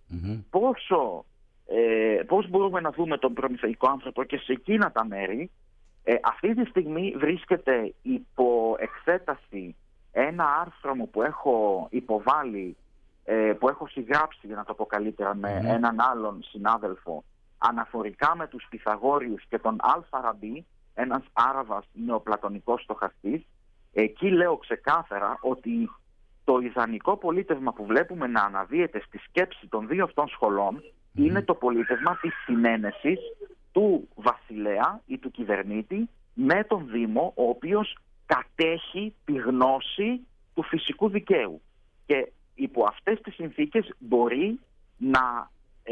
πώς μπορούμε να δούμε τον προμηθεϊκό άνθρωπο και σε εκείνα τα μέρη. Αυτή τη στιγμή βρίσκεται υπό εξέταση ένα άρθρο μου που έχω υποβάλει, που έχω συγγράψει, για να το πω καλύτερα, με έναν άλλον συνάδελφο, αναφορικά με τους Πυθαγόριους και τον Αλφαραμπή, ένας Άραβας νεοπλατωνικός στοχαστής. Εκεί λέω ξεκάθαρα ότι το ιδανικό πολίτευμα που βλέπουμε να αναδύεται στη σκέψη των δύο αυτών σχολών είναι το πολίτευμα της συνένεσης του βασιλέα ή του κυβερνήτη με τον Δήμο, ο οποίος κατέχει τη γνώση του φυσικού δικαίου. Και υπό αυτές τις συνθήκες μπορεί να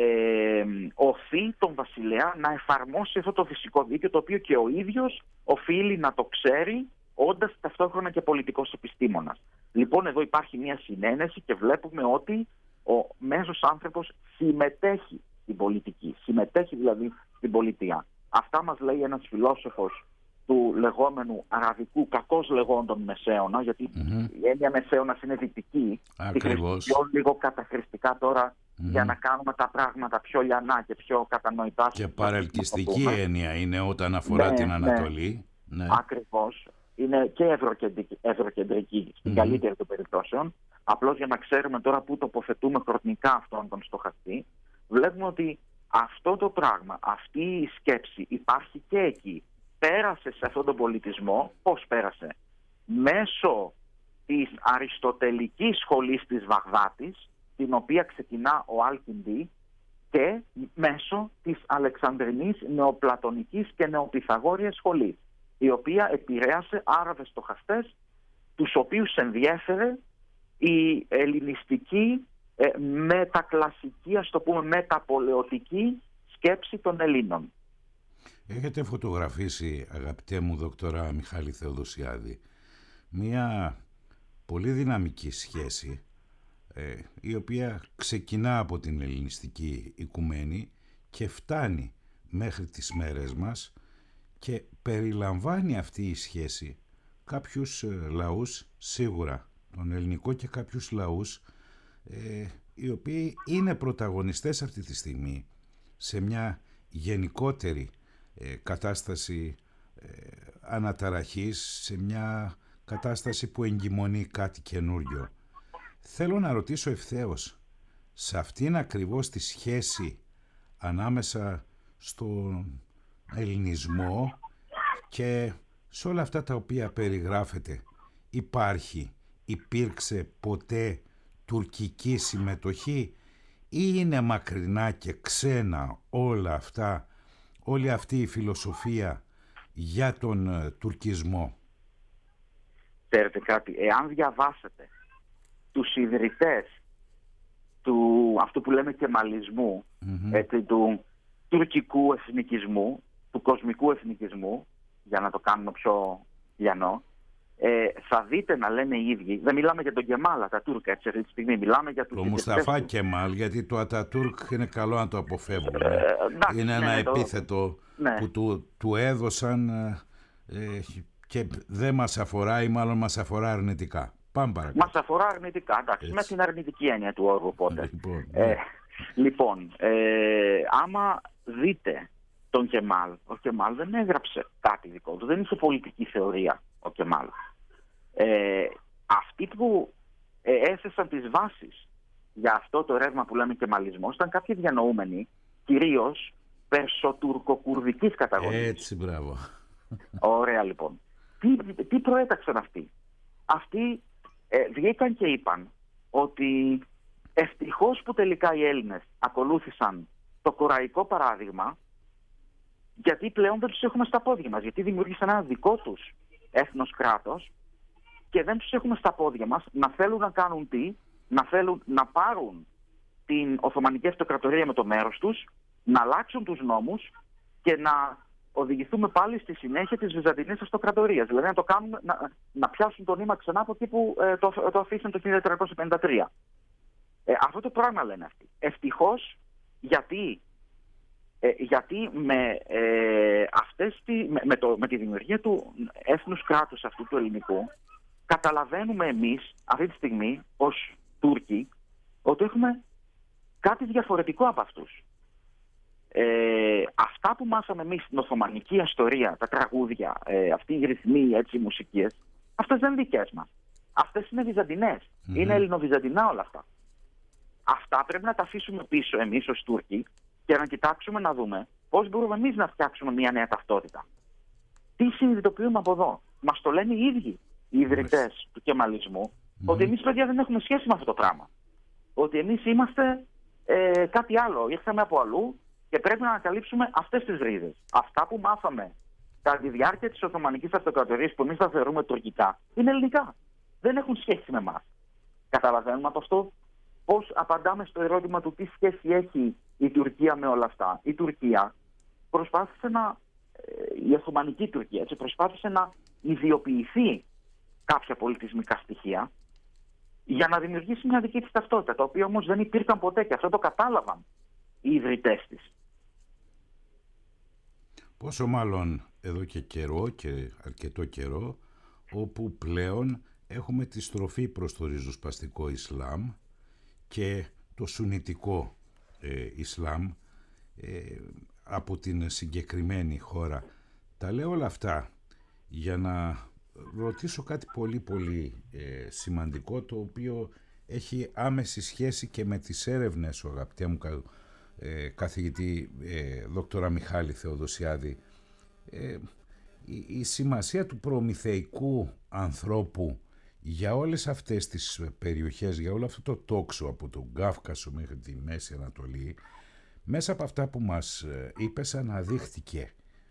οθεί τον βασιλέα να εφαρμόσει αυτό το φυσικό δίκαιο, το οποίο και ο ίδιος οφείλει να το ξέρει, όντας ταυτόχρονα και πολιτικός επιστήμονας. Λοιπόν, εδώ υπάρχει μια συνένεση και βλέπουμε ότι ο μέσος άνθρωπος συμμετέχει στην πολιτική, συμμετέχει δηλαδή στην πολιτεία. Αυτά μας λέει ένας φιλόσοφος του λεγόμενου αραβικού, κακώς λεγόντων μεσαίωνα, γιατί η έννοια μεσαίωνας είναι δυτική. Ακριβώς. Πιο λίγο καταχρηστικά τώρα για να κάνουμε τα πράγματα πιο λιανά και πιο κατανοητά. Και παρελκυστική έννοια είναι όταν αφορά την Ανατολή. Ναι. Ακριβώς. Είναι και ευρωκεντρική στην καλύτερη των περιπτώσεων. Απλώς για να ξέρουμε τώρα πού τοποθετούμε χρονικά αυτόν τον στοχαστή, βλέπουμε ότι αυτό το πράγμα, αυτή η σκέψη υπάρχει και εκεί. Πέρασε σε αυτόν τον πολιτισμό. Πώς πέρασε? Μέσω της αριστοτελικής σχολής της Βαγδάτης, την οποία ξεκινά ο Αλκιντή, και μέσω της Αλεξανδρινής νεοπλατωνικής και νεοπυθαγόριας σχολής, η οποία επηρέασε Άραβες στοχαστές, τους οποίους ενδιέφερε η ελληνιστική μετακλασική, ας το πούμε μεταπολεωτική σκέψη των Ελλήνων. Έχετε φωτογραφίσει, αγαπητέ μου δόκτωρα Μιχάλη Θεοδοσιάδη, μια πολύ δυναμική σχέση, η οποία ξεκινά από την ελληνιστική οικουμένη και φτάνει μέχρι τις μέρες μας, και περιλαμβάνει αυτή η σχέση κάποιους λαούς, σίγουρα τον ελληνικό, και κάποιους λαούς οι οποίοι είναι πρωταγωνιστές αυτή τη στιγμή σε μια γενικότερη κατάσταση αναταραχής, σε μια κατάσταση που εγκυμονεί κάτι καινούριο. Θέλω να ρωτήσω ευθέως, σε αυτήν ακριβώς τη σχέση ανάμεσα στον ελληνισμό και σε όλα αυτά τα οποία περιγράφεται, υπήρξε ποτέ τουρκική συμμετοχή, ή είναι μακρινά και ξένα όλα αυτά, όλη αυτή η φιλοσοφία για τον τουρκισμό? Ξέρετε κάτι, εάν διαβάσετε τους ιδρυτές του αυτού που λέμε κεμαλισμού, του τουρκικού εθνικισμού, του κοσμικού εθνικισμού, για να το κάνουμε πιο λιανό, θα δείτε να λένε οι ίδιοι, δεν μιλάμε για τον Κεμάλ Ατατούρκ έτσι αυτή τη στιγμή, μιλάμε για τους... Το Μουσταφά Κεμάλ, γιατί το Ατατούρκ είναι καλό να το αποφεύγουμε. Είναι ένα επίθετο που του έδωσαν και δεν μας αφορά, ή μάλλον μας αφορά αρνητικά. Μας αφορά αρνητικά, εντάξει, με την αρνητική έννοια του όρου, οπότε. Λοιπόν, άμα δείτε τον Κεμάλ, ο Κεμάλ δεν έγραψε κάτι δικό του, δεν είχε πολιτική θεωρία ο Κεμάλ. Αυτοί που έθεσαν τις βάσεις για αυτό το ρεύμα που λέμε κεμαλισμός ήταν κάποιοι διανοούμενοι, κυρίως περσοτουρκοκουρδικής καταγωγής. Έτσι, μπράβο. Ωραία, λοιπόν. Τι προέταξαν αυτοί? Αυτοί βγήκαν και είπαν ότι ευτυχώς που τελικά οι Έλληνες ακολούθησαν το κοραϊκό παράδειγμα γιατί πλέον δεν τους έχουμε στα πόδια μας, γιατί δημιούργησαν ένα δικό τους έθνος κράτος και δεν τους έχουμε στα πόδια μας να θέλουν να κάνουν τι, να θέλουν να πάρουν την Οθωμανική Αυτοκρατορία με το μέρος τους, να αλλάξουν τους νόμους και να οδηγηθούμε πάλι στη συνέχεια της Βυζαντινής Αυτοκρατορίας. Δηλαδή να το κάνουμε, να πιάσουν το νήμα ξανά από εκεί που το αφήσαν το 1453. Αυτό το πράγμα λένε αυτοί. Ευτυχώς, γιατί με τη δημιουργία του έθνους κράτους αυτού του ελληνικού, καταλαβαίνουμε εμείς αυτή τη στιγμή ως Τούρκοι ότι έχουμε κάτι διαφορετικό από αυτούς. Αυτά που μάθαμε εμείς στην Οθωμανική ιστορία, τα τραγούδια, αυτοί οι ρυθμοί, έτσι, οι μουσικές, αυτές δεν είναι δικές μας. Αυτές είναι βυζαντινές. Είναι ελληνοβυζαντινά όλα αυτά. Αυτά πρέπει να τα αφήσουμε πίσω εμείς ως Τούρκοι και να κοιτάξουμε να δούμε πώς μπορούμε εμείς να φτιάξουμε μια νέα ταυτότητα. Τι συνειδητοποιούμε από εδώ. Μας το λένε οι ίδιοι οι ιδρυτές του κεμαλισμού, ότι εμείς, παιδιά, δεν έχουμε σχέση με αυτό το πράγμα. Ότι εμείς είμαστε κάτι άλλο. Ήρθαμε από αλλού και πρέπει να ανακαλύψουμε αυτές τις ρίζες. Αυτά που μάθαμε κατά τη διάρκεια της Οθωμανικής Αυτοκρατορίας, που εμείς τα θεωρούμε τουρκικά, είναι ελληνικά. Δεν έχουν σχέση με εμάς. Καταλαβαίνουμε από αυτό πώς απαντάμε στο ερώτημα του τι σχέση έχει η Τουρκία με όλα αυτά. Η Τουρκία προσπάθησε η Οθωμανική Τουρκία, έτσι, προσπάθησε να ιδιοποιηθεί κάποια πολιτισμικά στοιχεία για να δημιουργήσει μια δική της ταυτότητα, τα οποία όμως δεν υπήρχαν ποτέ και αυτό το κατάλαβαν οι ιδρυτές της. Πόσο μάλλον εδώ και καιρό και αρκετό καιρό, όπου πλέον έχουμε τη στροφή προς το ριζοσπαστικό Ισλάμ και το σουνιτικό Ισλάμ από την συγκεκριμένη χώρα. Τα λέω όλα αυτά για να ρωτήσω κάτι πολύ πολύ σημαντικό, το οποίο έχει άμεση σχέση και με τις έρευνες, αγαπητέ μου καθηγητή δόκτωρα Μιχάλη Θεοδοσιάδη. Η σημασία του προμηθεϊκού ανθρώπου για όλες αυτές τις περιοχές, για όλο αυτό το τόξο από τον Κάφκασο μέχρι τη Μέση Ανατολή, μέσα από αυτά που μας είπες αναδείχθηκε.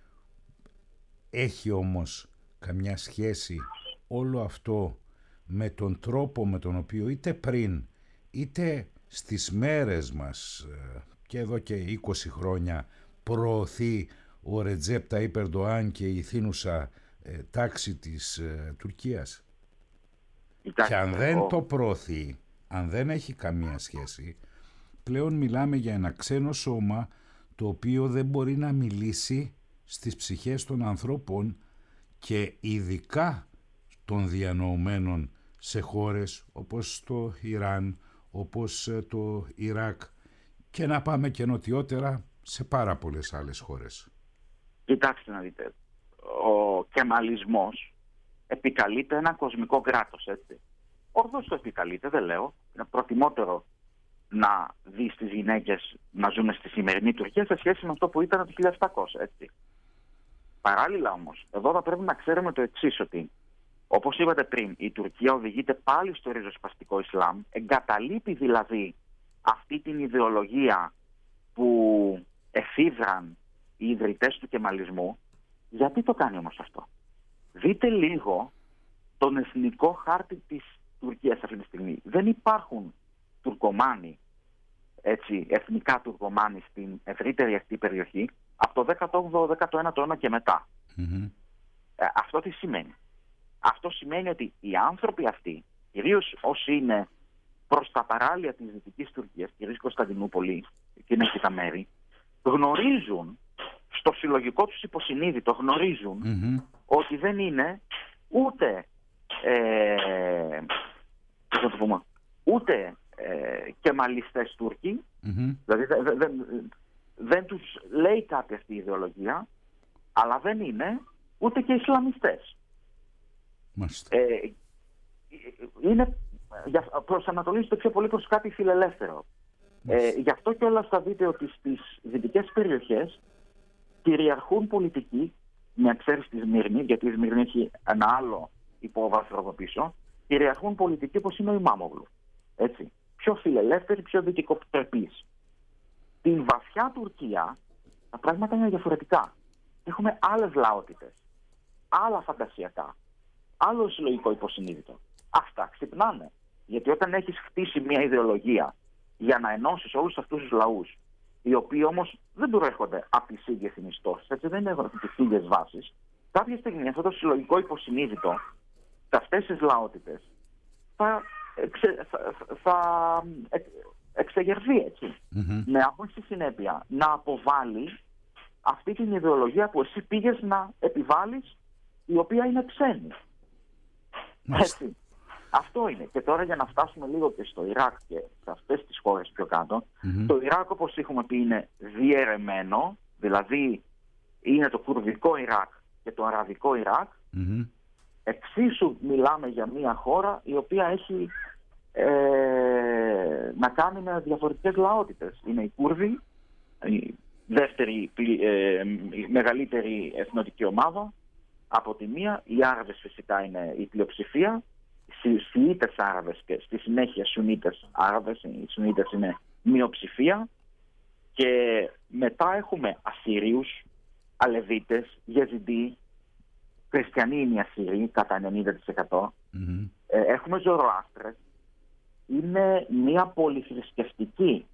Έχει όμως καμιά σχέση όλο αυτό με τον τρόπο με τον οποίο είτε πριν είτε στις μέρες μας και εδώ και 20 χρόνια προωθεί ο Ρετζέπ Ταΐπ Ερντοάν και η ηθήνουσα τάξη της Τουρκίας? Και αν δεν το προωθεί, αν δεν έχει καμία σχέση, πλέον μιλάμε για ένα ξένο σώμα το οποίο δεν μπορεί να μιλήσει στις ψυχές των ανθρώπων και ειδικά των διανοουμένων σε χώρες όπως το Ιράν, όπως το Ιράκ και να πάμε και νοτιότερα σε πάρα πολλές άλλες χώρες. Κοιτάξτε να δείτε, ο κεμαλισμός επικαλείται ένα κοσμικό κράτος, έτσι. Ορθώς το επικαλείται, δεν λέω. Είναι προτιμότερο να δεις τις γυναίκες να ζουν στη σημερινή Τουρκία σε σχέση με αυτό που ήταν το 1700, έτσι. Παράλληλα όμως, εδώ θα πρέπει να ξέρουμε το εξής, ότι όπως είπατε πριν, η Τουρκία οδηγείται πάλι στο ριζοσπαστικό Ισλάμ, εγκαταλείπει δηλαδή αυτή την ιδεολογία που εφήβραν οι ιδρυτές του κεμαλισμού. Γιατί το κάνει όμως αυτό? Δείτε λίγο τον εθνικό χάρτη της Τουρκίας αυτή τη στιγμή. Δεν υπάρχουν Τουρκομάνοι, έτσι, εθνικά Τουρκομάνοι στην ευρύτερη αυτή περιοχή από το 18ο-19ο αιώνα και μετά. Αυτό τι σημαίνει? Αυτό σημαίνει ότι οι άνθρωποι αυτοί, κυρίως όσοι είναι προς τα παράλια της Δυτικής Τουρκίας, κυρίως Κωνσταντινούπολη, εκείνα και τα μέρη, γνωρίζουν στο συλλογικό τους υποσυνείδητο, γνωρίζουν ότι δεν είναι ούτε ούτε κεμαλιστές Τούρκοι, δηλαδή δεν τους λέει κάτι αυτή η ιδεολογία, αλλά δεν είναι ούτε και Ισλαμιστές. Είναι, προσανατολίζεται πιο πολύ προς κάτι φιλελεύθερο. Γι' αυτό και όλα θα δείτε ότι στις δυτικές περιοχές κυριαρχούν πολιτικοί, μια ξέρεις τη Σμύρνη, γιατί η Σμύρνη έχει ένα άλλο υπόβαθρο από πίσω, κυριαρχούν πολιτικοί όπως είναι ο Ιμάμογλου. Έτσι. Πιο φιλελεύθεροι, πιο δυτικοπρεπείς. Στην βαθιά Τουρκία τα πράγματα είναι διαφορετικά. έχουμε άλλες λαότητες, άλλα φαντασιακά, άλλο συλλογικό υποσυνείδητο. Αυτά ξυπνάνε. Γιατί όταν έχεις χτίσει μια ιδεολογία για να ενώσεις όλους αυτούς τους λαούς, οι οποίοι όμως δεν προέρχονται από τις ίδιες συνιστώσεις, έτσι, δεν έχουν τις ίδιες βάσεις, κάποια στιγμή αυτό το συλλογικό υποσυνείδητο, αυτές τις λαότητες, θα εξεγερθεί, έτσι. Με άμεση συνέπεια να αποβάλει αυτή την ιδεολογία που εσύ πήγες να επιβάλλεις, η οποία είναι ξένη. Έτσι. Αυτό είναι. Και τώρα για να φτάσουμε λίγο και στο Ιράκ και σε αυτές τις χώρες πιο κάτω, το Ιράκ, όπως έχουμε πει, είναι διαιρεμένο, δηλαδή είναι το κουρδικό Ιράκ και το αραβικό Ιράκ. Εξίσου μιλάμε για μια χώρα η οποία έχει να κάνει με διαφορετικές λαότητες. Είναι οι Κούρδοι, η δεύτερη μεγαλύτερη εθνοτική ομάδα από τη μία, οι Άραβες φυσικά είναι η πλειοψηφία, Σιήτες Άραβες και στη συνέχεια Σουνίτες Άραβες, οι Σουνίτες είναι μειοψηφία, και μετά έχουμε Ασσύριους, Αλεβίτες, Γεζιντί, Χριστιανοί είναι οι Ασσύριοι κατά 90%. Έχουμε Ζωροάστρες. Είναι μια πολυθρησκευτική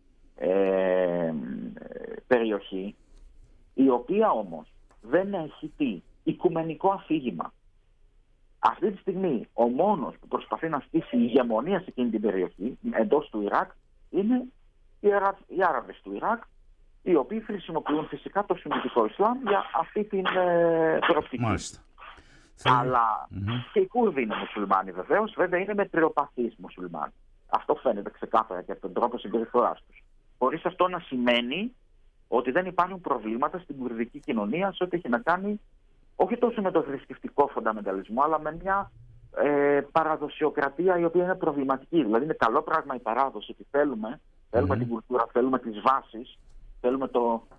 περιοχή, η οποία όμως δεν έχει τι οικουμενικό αφήγημα. Αυτή τη στιγμή ο μόνος που προσπαθεί να στήσει ηγεμονία σε εκείνη την περιοχή, εντός του Ιράκ, είναι οι Άραβες του Ιράκ, οι οποίοι χρησιμοποιούν φυσικά το Σουννιτικό Ισλάμ για αυτή την προοπτική. Μάλιστα. Αλλά και οι Κούρδοι είναι μουσουλμάνοι βεβαίως, βέβαια είναι μετριοπαθείς μουσουλμάνοι. Αυτό φαίνεται ξεκάθαρα και από τον τρόπο συμπεριφοράς τους. Χωρίς αυτό να σημαίνει ότι δεν υπάρχουν προβλήματα στην κουρδική κοινωνία σε ό,τι έχει να κάνει όχι τόσο με το θρησκευτικό φονταμενταλισμό, αλλά με μια παραδοσιοκρατία η οποία είναι προβληματική. Δηλαδή είναι καλό πράγμα η παράδοση, ότι θέλουμε την κουλτούρα, θέλουμε τις βάσεις, θέλουμε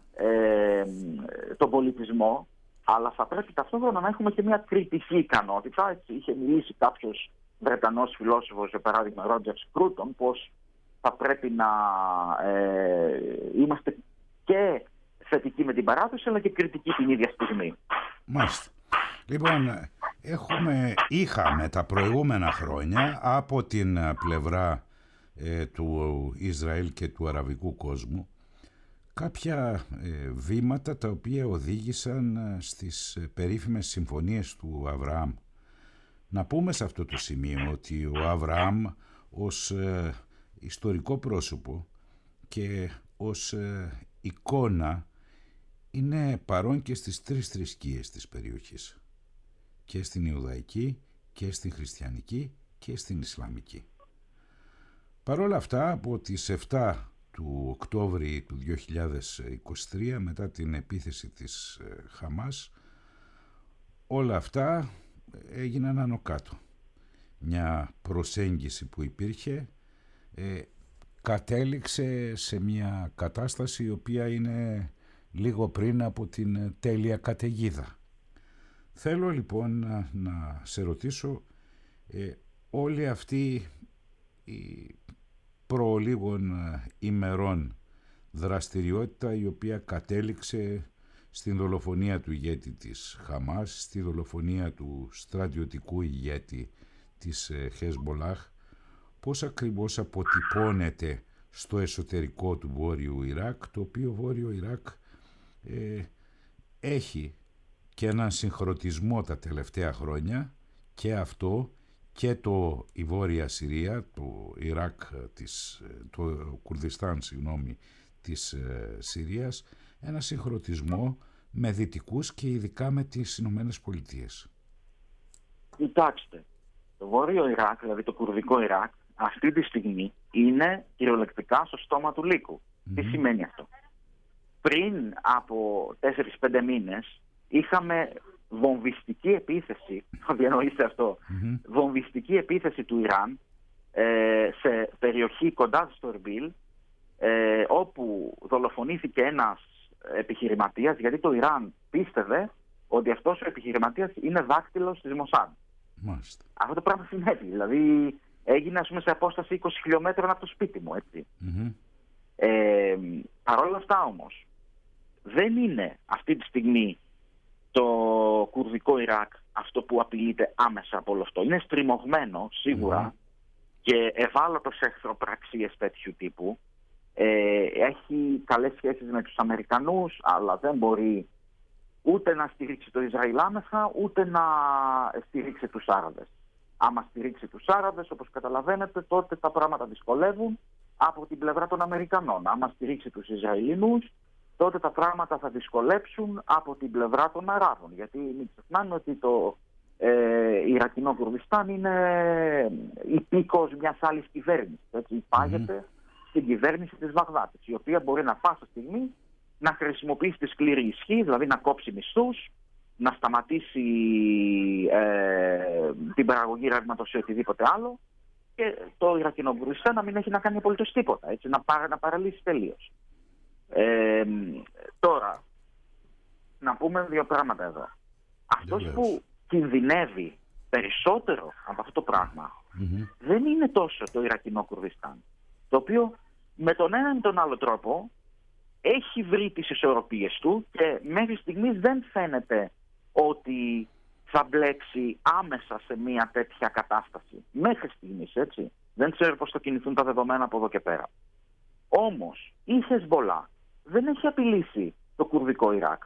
τον πολιτισμό, αλλά θα πρέπει ταυτόχρονα να έχουμε και μια κριτική ικανότητα. Έτσι, είχε μιλήσει κάποιος Βρετανός φιλόσοφος, για παράδειγμα Ρότζερ Σκρούτον, πως θα πρέπει να είμαστε και θετικοί με την παράδοση, αλλά και κριτικοί την ίδια στιγμή. Μάλιστα. Λοιπόν, είχαμε τα προηγούμενα χρόνια από την πλευρά του Ισραήλ και του αραβικού κόσμου κάποια βήματα τα οποία οδήγησαν στις περίφημες συμφωνίες του Αβραάμ. Να πούμε σε αυτό το σημείο ότι ο Αβραάμ ως ιστορικό πρόσωπο και ως εικόνα είναι παρόν και στις τρεις θρησκείες της περιοχής, και στην Ιουδαϊκή και στην Χριστιανική και στην Ισλαμική. Παρ' όλα αυτά, από τις 7 του Οκτώβρη του 2023, μετά την επίθεση της Χαμάς, όλα αυτά έγιναν άνω κάτω. Μια προσέγγιση που υπήρχε κατέληξε σε μια κατάσταση η οποία είναι λίγο πριν από την τέλεια καταιγίδα. Θέλω λοιπόν να σε ρωτήσω, όλη αυτή η προ λίγων ημερών δραστηριότητα η οποία κατέληξε στην δολοφονία του ηγέτη της Χαμάς, στη δολοφονία του στρατιωτικού ηγέτη της Χεσμολάχ, πώς ακριβώς αποτυπώνεται στο εσωτερικό του Βόρειου Ιράκ, το οποίο Βόρειο Ιράκ έχει και έναν συγχρονισμό τα τελευταία χρόνια, και αυτό και η Βόρεια Συρία, το Ιράκ, το Κουρδιστάν, της Συρίας, ένα συγχρονισμό με δυτικούς και ειδικά με τις Ηνωμένες Πολιτείες. Κοιτάξτε, το Βόρειο Ιράκ, δηλαδή το κουρδικό Ιράκ, αυτή τη στιγμή είναι κυριολεκτικά στο στόμα του λύκου. Τι σημαίνει αυτό? Πριν από 4-5 μήνες είχαμε βομβιστική επίθεση, θα διανοείστε αυτό, βομβιστική επίθεση του Ιράν σε περιοχή κοντά στο Ερμπίλ, όπου δολοφονήθηκε ένας επιχειρηματίας, γιατί το Ιράν πίστευε ότι αυτός ο επιχειρηματίας είναι δάκτυλος της Μοσάντ. Αυτό το πράγμα συνέβη, δηλαδή έγινε, ας πούμε, σε απόσταση 20 χιλιόμετρων από το σπίτι μου, έτσι. Παρ' όλα αυτά όμως, δεν είναι αυτή τη στιγμή το κουρδικό Ιράκ αυτό που απειλείται άμεσα από όλο αυτό. Είναι στριμωγμένο σίγουρα και ευάλωτο σε εχθροπραξίες τέτοιου τύπου. Έχει καλές σχέσεις με τους Αμερικανούς, αλλά δεν μπορεί ούτε να στηρίξει το Ισραήλ άμεσα, ούτε να στηρίξει τους Άραβες. Άμα στηρίξει τους Άραβες, όπως καταλαβαίνετε, τότε τα πράγματα δυσκολεύουν από την πλευρά των Αμερικανών. Άμα στηρίξει τους Ισραηλινούς, τότε τα πράγματα θα δυσκολέψουν από την πλευρά των Αράβων. Γιατί μην ξεχνάμε ότι το Ιρακινό Κουρδιστάν είναι υπήκος μιας άλλης κυβέρνησης. Υπάγεται στην κυβέρνηση της Βαγδάτης, η οποία μπορεί να πάσα στιγμή να χρησιμοποιήσει τη σκληρή ισχύ, δηλαδή να κόψει μισθούς, να σταματήσει την παραγωγή ρεύματος ή οτιδήποτε άλλο, και το Ιρακινό Κουρδιστάν να μην έχει να κάνει απολύτως τίποτα, έτσι, να παραλύσει τελείως. Τώρα, να πούμε δύο πράγματα εδώ. Αυτός που κινδυνεύει περισσότερο από αυτό το πράγμα δεν είναι τόσο το Ιρακινό Κουρδιστάν, το οποίο με τον έναν ή τον άλλο τρόπο έχει βρει τις ισορροπίες του και μέχρι στιγμής δεν φαίνεται ότι θα μπλέξει άμεσα σε μια τέτοια κατάσταση. Μέχρι στιγμής, έτσι. Δεν ξέρω πώς θα κινηθούν τα δεδομένα από εδώ και πέρα. Όμως η Χεσμπολά δεν έχει απειλήσει το κουρδικό Ιράκ.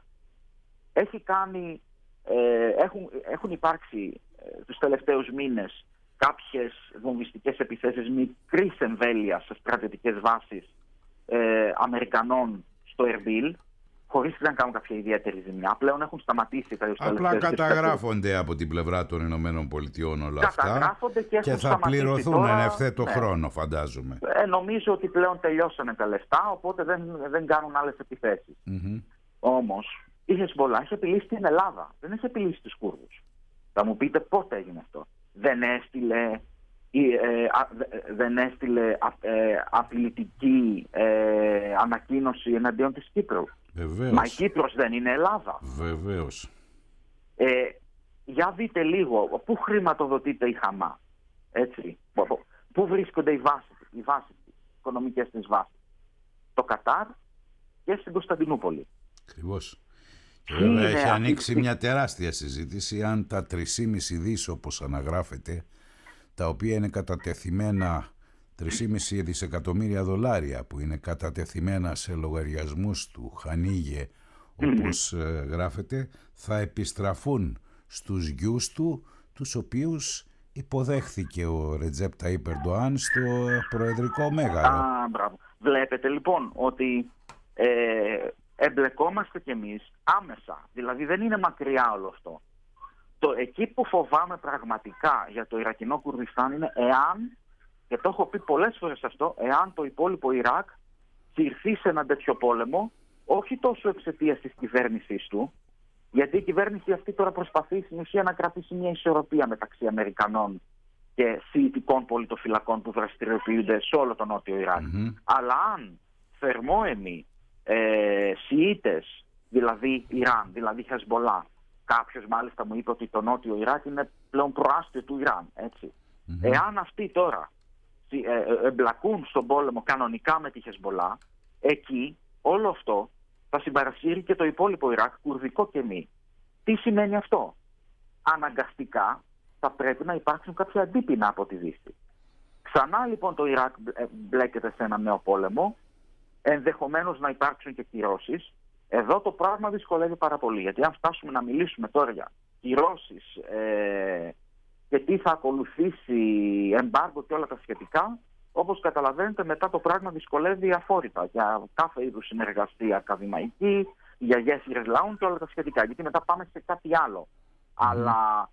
Έχουν υπάρξει τους τελευταίους μήνες κάποιες βομβιστικές επιθέσεις μικρής εμβέλειας σε στρατιωτικές βάσεις Αμερικανών στο Ερμπίλ, χωρίς να κάνουν κάποια ιδιαίτερη ζημιά. Πλέον έχουν σταματήσει τα απλά καταγράφονται από την πλευρά των Ηνωμένων Πολιτειών όλα αυτά και θα πληρωθούν εν ευθέτω χρόνο, φαντάζομαι. Νομίζω ότι πλέον τελειώσανε τα λεφτά, οπότε δεν κάνουν άλλες επιθέσεις. Όμως η Χεσμπολά έχει απειλήσει την Ελλάδα, δεν έχει απειλήσει τους Κούρδους. Θα μου πείτε πότε έγινε αυτό. Δεν έστειλε απειλητική ανακοίνωση εναντίον της Κύπρου. Βεβαίως. Μα η Κύπρος δεν είναι Ελλάδα. Βεβαίως. Για δείτε λίγο πού χρηματοδοτείται η Χαμά. Έτσι. Πού βρίσκονται οι οικονομικές της βάσεις. Το Κατάρ και στην Κωνσταντινούπολη. Ακριβώς. Και βέβαια έχει ανοίξει μια τεράστια συζήτηση αν τα 3,5 δις όπως αναγράφεται, τα οποία είναι κατατεθειμένα, 3,5 δισεκατομμύρια δολάρια που είναι κατατεθειμένα σε λογαριασμούς του Χανίγε, όπως γράφεται, θα επιστραφούν στους γιους του, τους οποίους υποδέχθηκε ο Ρετζέπ Ταΐπ Ερντοάν στο προεδρικό μέγαρο. Μπράβο. Βλέπετε λοιπόν ότι εμπλεκόμαστε κι εμείς άμεσα, δηλαδή δεν είναι μακριά όλο αυτό. Εκεί που φοβάμαι πραγματικά για το Ιρακινό Κουρδιστάν είναι εάν, και το έχω πει πολλές φορές αυτό, εάν το υπόλοιπο Ιράκ συρθεί σε έναν τέτοιο πόλεμο, όχι τόσο εξαιτίας της κυβέρνησής του, γιατί η κυβέρνηση αυτή τώρα προσπαθεί στην ουσία να κρατήσει μια ισορροπία μεταξύ Αμερικανών και σιητικών πολιτοφυλακών που δραστηριοποιούνται σε όλο το νότιο Ιράκ. Αλλά αν θερμόαιμοι Σιήτες, δηλαδή Ιράν, δηλαδή Χεσμπολά, κάποιος μάλιστα μου είπε ότι το νότιο Ιράκ είναι πλέον προάστιο του Ιράν, έτσι. Εάν αυτοί τώρα εμπλακούν στον πόλεμο κανονικά με τη Χεσμπολά, εκεί όλο αυτό θα συμπαρασύρει και το υπόλοιπο Ιράκ, κουρδικό και μη. Τι σημαίνει αυτό? Αναγκαστικά θα πρέπει να υπάρξουν κάποια αντίπεινα από τη Δύση. Ξανά λοιπόν το Ιράκ μπλέκεται σε ένα νέο πόλεμο, ενδεχομένως να υπάρξουν και κυρώσεις. Εδώ το πράγμα δυσκολεύει πάρα πολύ, γιατί αν φτάσουμε να μιλήσουμε τώρα για κυρώσεις και τι θα ακολουθήσει, εμπάργκο και όλα τα σχετικά, όπως καταλαβαίνετε μετά το πράγμα δυσκολεύει αφόρητα για κάθε είδους συνεργασία ακαδημαϊκή, για γέφυρες λαών και όλα τα σχετικά, γιατί μετά πάμε σε κάτι άλλο. Αλλά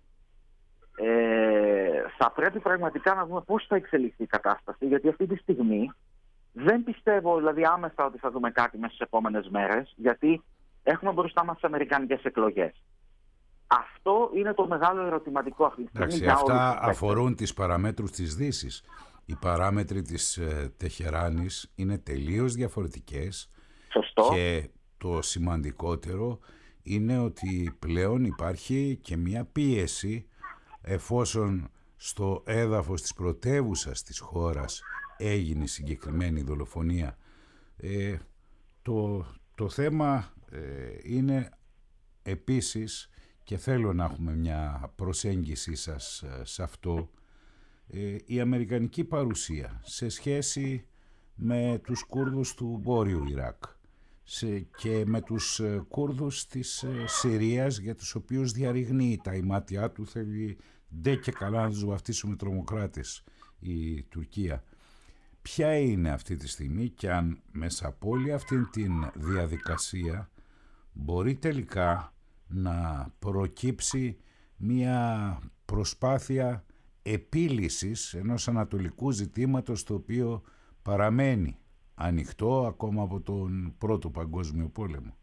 θα πρέπει πραγματικά να δούμε πώς θα εξελιχθεί η κατάσταση, γιατί αυτή τη στιγμή δεν πιστεύω δηλαδή άμεσα ότι θα δούμε κάτι μέσα στις επόμενες μέρες, γιατί έχουμε μπροστά μας τις αμερικανικές εκλογές. Αυτό είναι το μεγάλο ερωτηματικό αυτή τη στιγμή. Εντάξει, αυτά αφορούν τις παραμέτρους της Δύσης. Οι παράμετροι της Τεχεράνης είναι τελείως διαφορετικές. Σωστό. Και το σημαντικότερο είναι ότι πλέον υπάρχει και μια πίεση, εφόσον στο έδαφος της πρωτεύουσας της χώρας έγινε συγκεκριμένη δολοφονία. Το θέμα είναι επίσης, και θέλω να έχουμε μια προσέγγιση σας σε αυτό, η αμερικανική παρουσία σε σχέση με τους Κούρδους του Βόρειου Ιράκ και με τους Κούρδους της Συρίας, για τους οποίους διαρριγνύει τα ημάτια του, θέλει ντε και καλά να τους βαφτίσουμε τρομοκράτες η Τουρκία. Ποια είναι αυτή τη στιγμή και αν μέσα από όλη αυτή την διαδικασία μπορεί τελικά να προκύψει μια προσπάθεια επίλυσης ενός ανατολικού ζητήματος, το οποίο παραμένει ανοιχτό ακόμα από τον Πρώτο Παγκόσμιο Πόλεμο.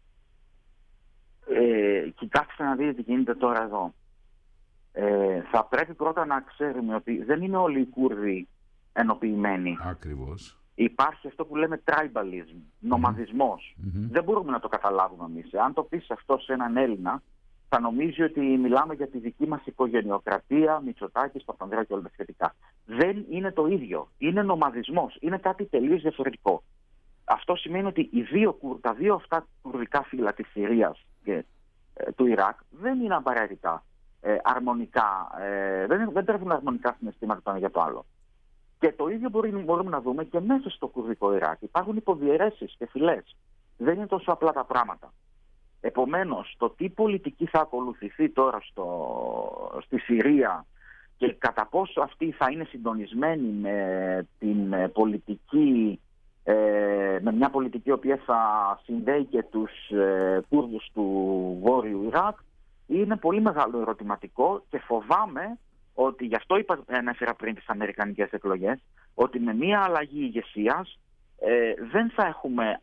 Κοιτάξτε να δείτε τι γίνεται τώρα εδώ. Θα πρέπει πρώτα να ξέρουμε ότι δεν είναι όλοι οι Κούρδοι ενοποιημένοι. Ακριβώς. Υπάρχει αυτό που λέμε tribalism, νομαδισμός. Δεν μπορούμε να το καταλάβουμε εμείς. Αν το πεις αυτό σε έναν Έλληνα, θα νομίζει ότι μιλάμε για τη δική μας οικογενειοκρατία, Μητσοτάκης, Παπανδρέου και όλα τα σχετικά. Δεν είναι το ίδιο. Είναι νομαδισμός. Είναι κάτι τελείως διαφορετικό. Αυτό σημαίνει ότι τα δύο αυτά κουρδικά φύλλα της Συρίας και του Ιράκ δεν είναι απαραίτητα αρμονικά. Δεν τρέφουν αρμονικά συναισθήματα το ένα για το άλλο. Και το ίδιο μπορούμε να δούμε και μέσα στο κουρδικό Ιράκ. Υπάρχουν υποδιαιρέσεις και φυλές. Δεν είναι τόσο απλά τα πράγματα. Επομένως, το τι πολιτική θα ακολουθηθεί τώρα στη Συρία και κατά πόσο αυτή θα είναι συντονισμένη με την πολιτική, με μια πολιτική η οποία θα συνδέει και τους Κούρδους του Βόρειου Ιράκ, είναι πολύ μεγάλο ερωτηματικό και φοβάμαι ότι, γι' αυτό ανέφερα πριν τις αμερικανικές εκλογές, ότι με μια αλλαγή ηγεσίας δεν θα έχουμε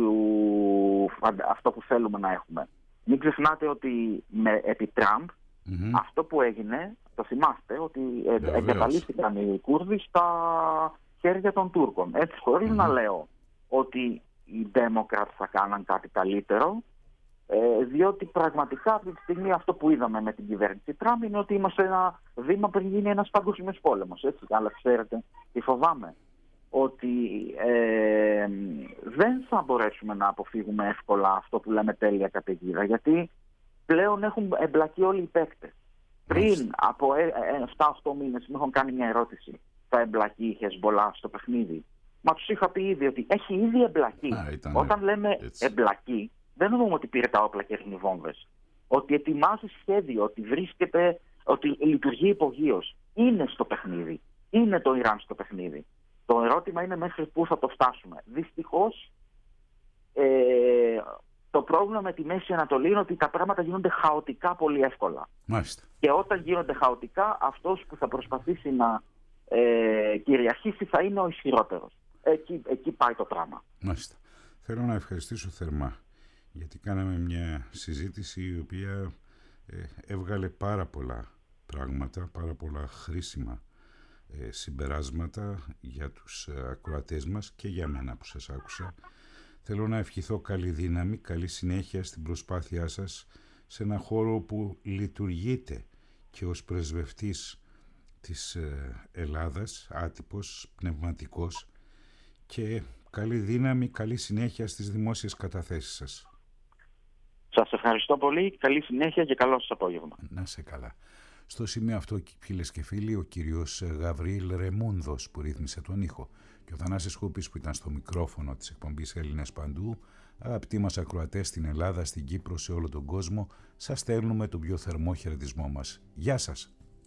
αυτό που θέλουμε να έχουμε. Μην ξεχνάτε ότι επί Τραμπ αυτό που έγινε, το θυμάστε, ότι εγκαταλείφθηκαν οι Κούρδοι στα χέρια των Τούρκων. Έτσι, χωρίς να λέω ότι οι Democrats θα κάναν κάτι καλύτερο, διότι πραγματικά αυτή τη στιγμή αυτό που είδαμε με την κυβέρνηση Τραμπ είναι ότι είμαστε ένα βήμα πριν γίνει ένας παγκόσμιος πόλεμος. Έτσι, αλλά ξέρετε, τι φοβάμαι? Ότι δεν θα μπορέσουμε να αποφύγουμε εύκολα αυτό που λέμε τέλεια καταιγίδα, γιατί πλέον έχουν εμπλακεί όλοι οι παίκτες. Πριν από 7-8 μήνες μου έχουν κάνει μια ερώτηση, θα εμπλακεί η Χεσμπολά στο παιχνίδι? Μα τους είχα πει ήδη ότι έχει ήδη εμπλακεί. Όταν λέμε εμπλακεί, δεν εννοούμε ότι πήρε τα όπλα και ρίχνει βόμβες. Ότι ετοιμάζει σχέδιο, ότι λειτουργεί υπογείως. Είναι στο παιχνίδι. Είναι το Ιράν στο παιχνίδι. Το ερώτημα είναι μέχρι πού θα το φτάσουμε. Δυστυχώς, το πρόβλημα με τη Μέση Ανατολή είναι ότι τα πράγματα γίνονται χαοτικά πολύ εύκολα. Μάλιστα. Και όταν γίνονται χαοτικά, αυτός που θα προσπαθήσει να κυριαρχήσει θα είναι ο ισχυρότερος. Εκεί πάει το πράγμα. Μάλιστα. Θέλω να ευχαριστήσω θερμά, γιατί κάναμε μια συζήτηση η οποία έβγαλε πάρα πολλά πράγματα, πάρα πολλά χρήσιμα συμπεράσματα για τους ακροατές μας και για μένα που σας άκουσα. Θέλω να ευχηθώ καλή δύναμη, καλή συνέχεια στην προσπάθειά σας σε ένα χώρο που λειτουργείτε και ως πρεσβευτής της Ελλάδας, άτυπος, πνευματικός, και καλή δύναμη, καλή συνέχεια στις δημόσιες καταθέσεις σας. Σας ευχαριστώ πολύ, καλή συνέχεια και καλό σας απόγευμα. Να σε καλά. Στο σημείο αυτό, φίλες και φίλοι, ο κύριος Γαβρίλ Ρεμούνδος που ρύθμισε τον ήχο και ο Θανάσης Χούπης που ήταν στο μικρόφωνο της εκπομπής Έλληνες Παντού. Αγαπητοί μας ακροατές στην Ελλάδα, στην Κύπρο, σε όλο τον κόσμο, σας στέλνουμε τον πιο θερμό χαιρετισμό μας. Γεια σας!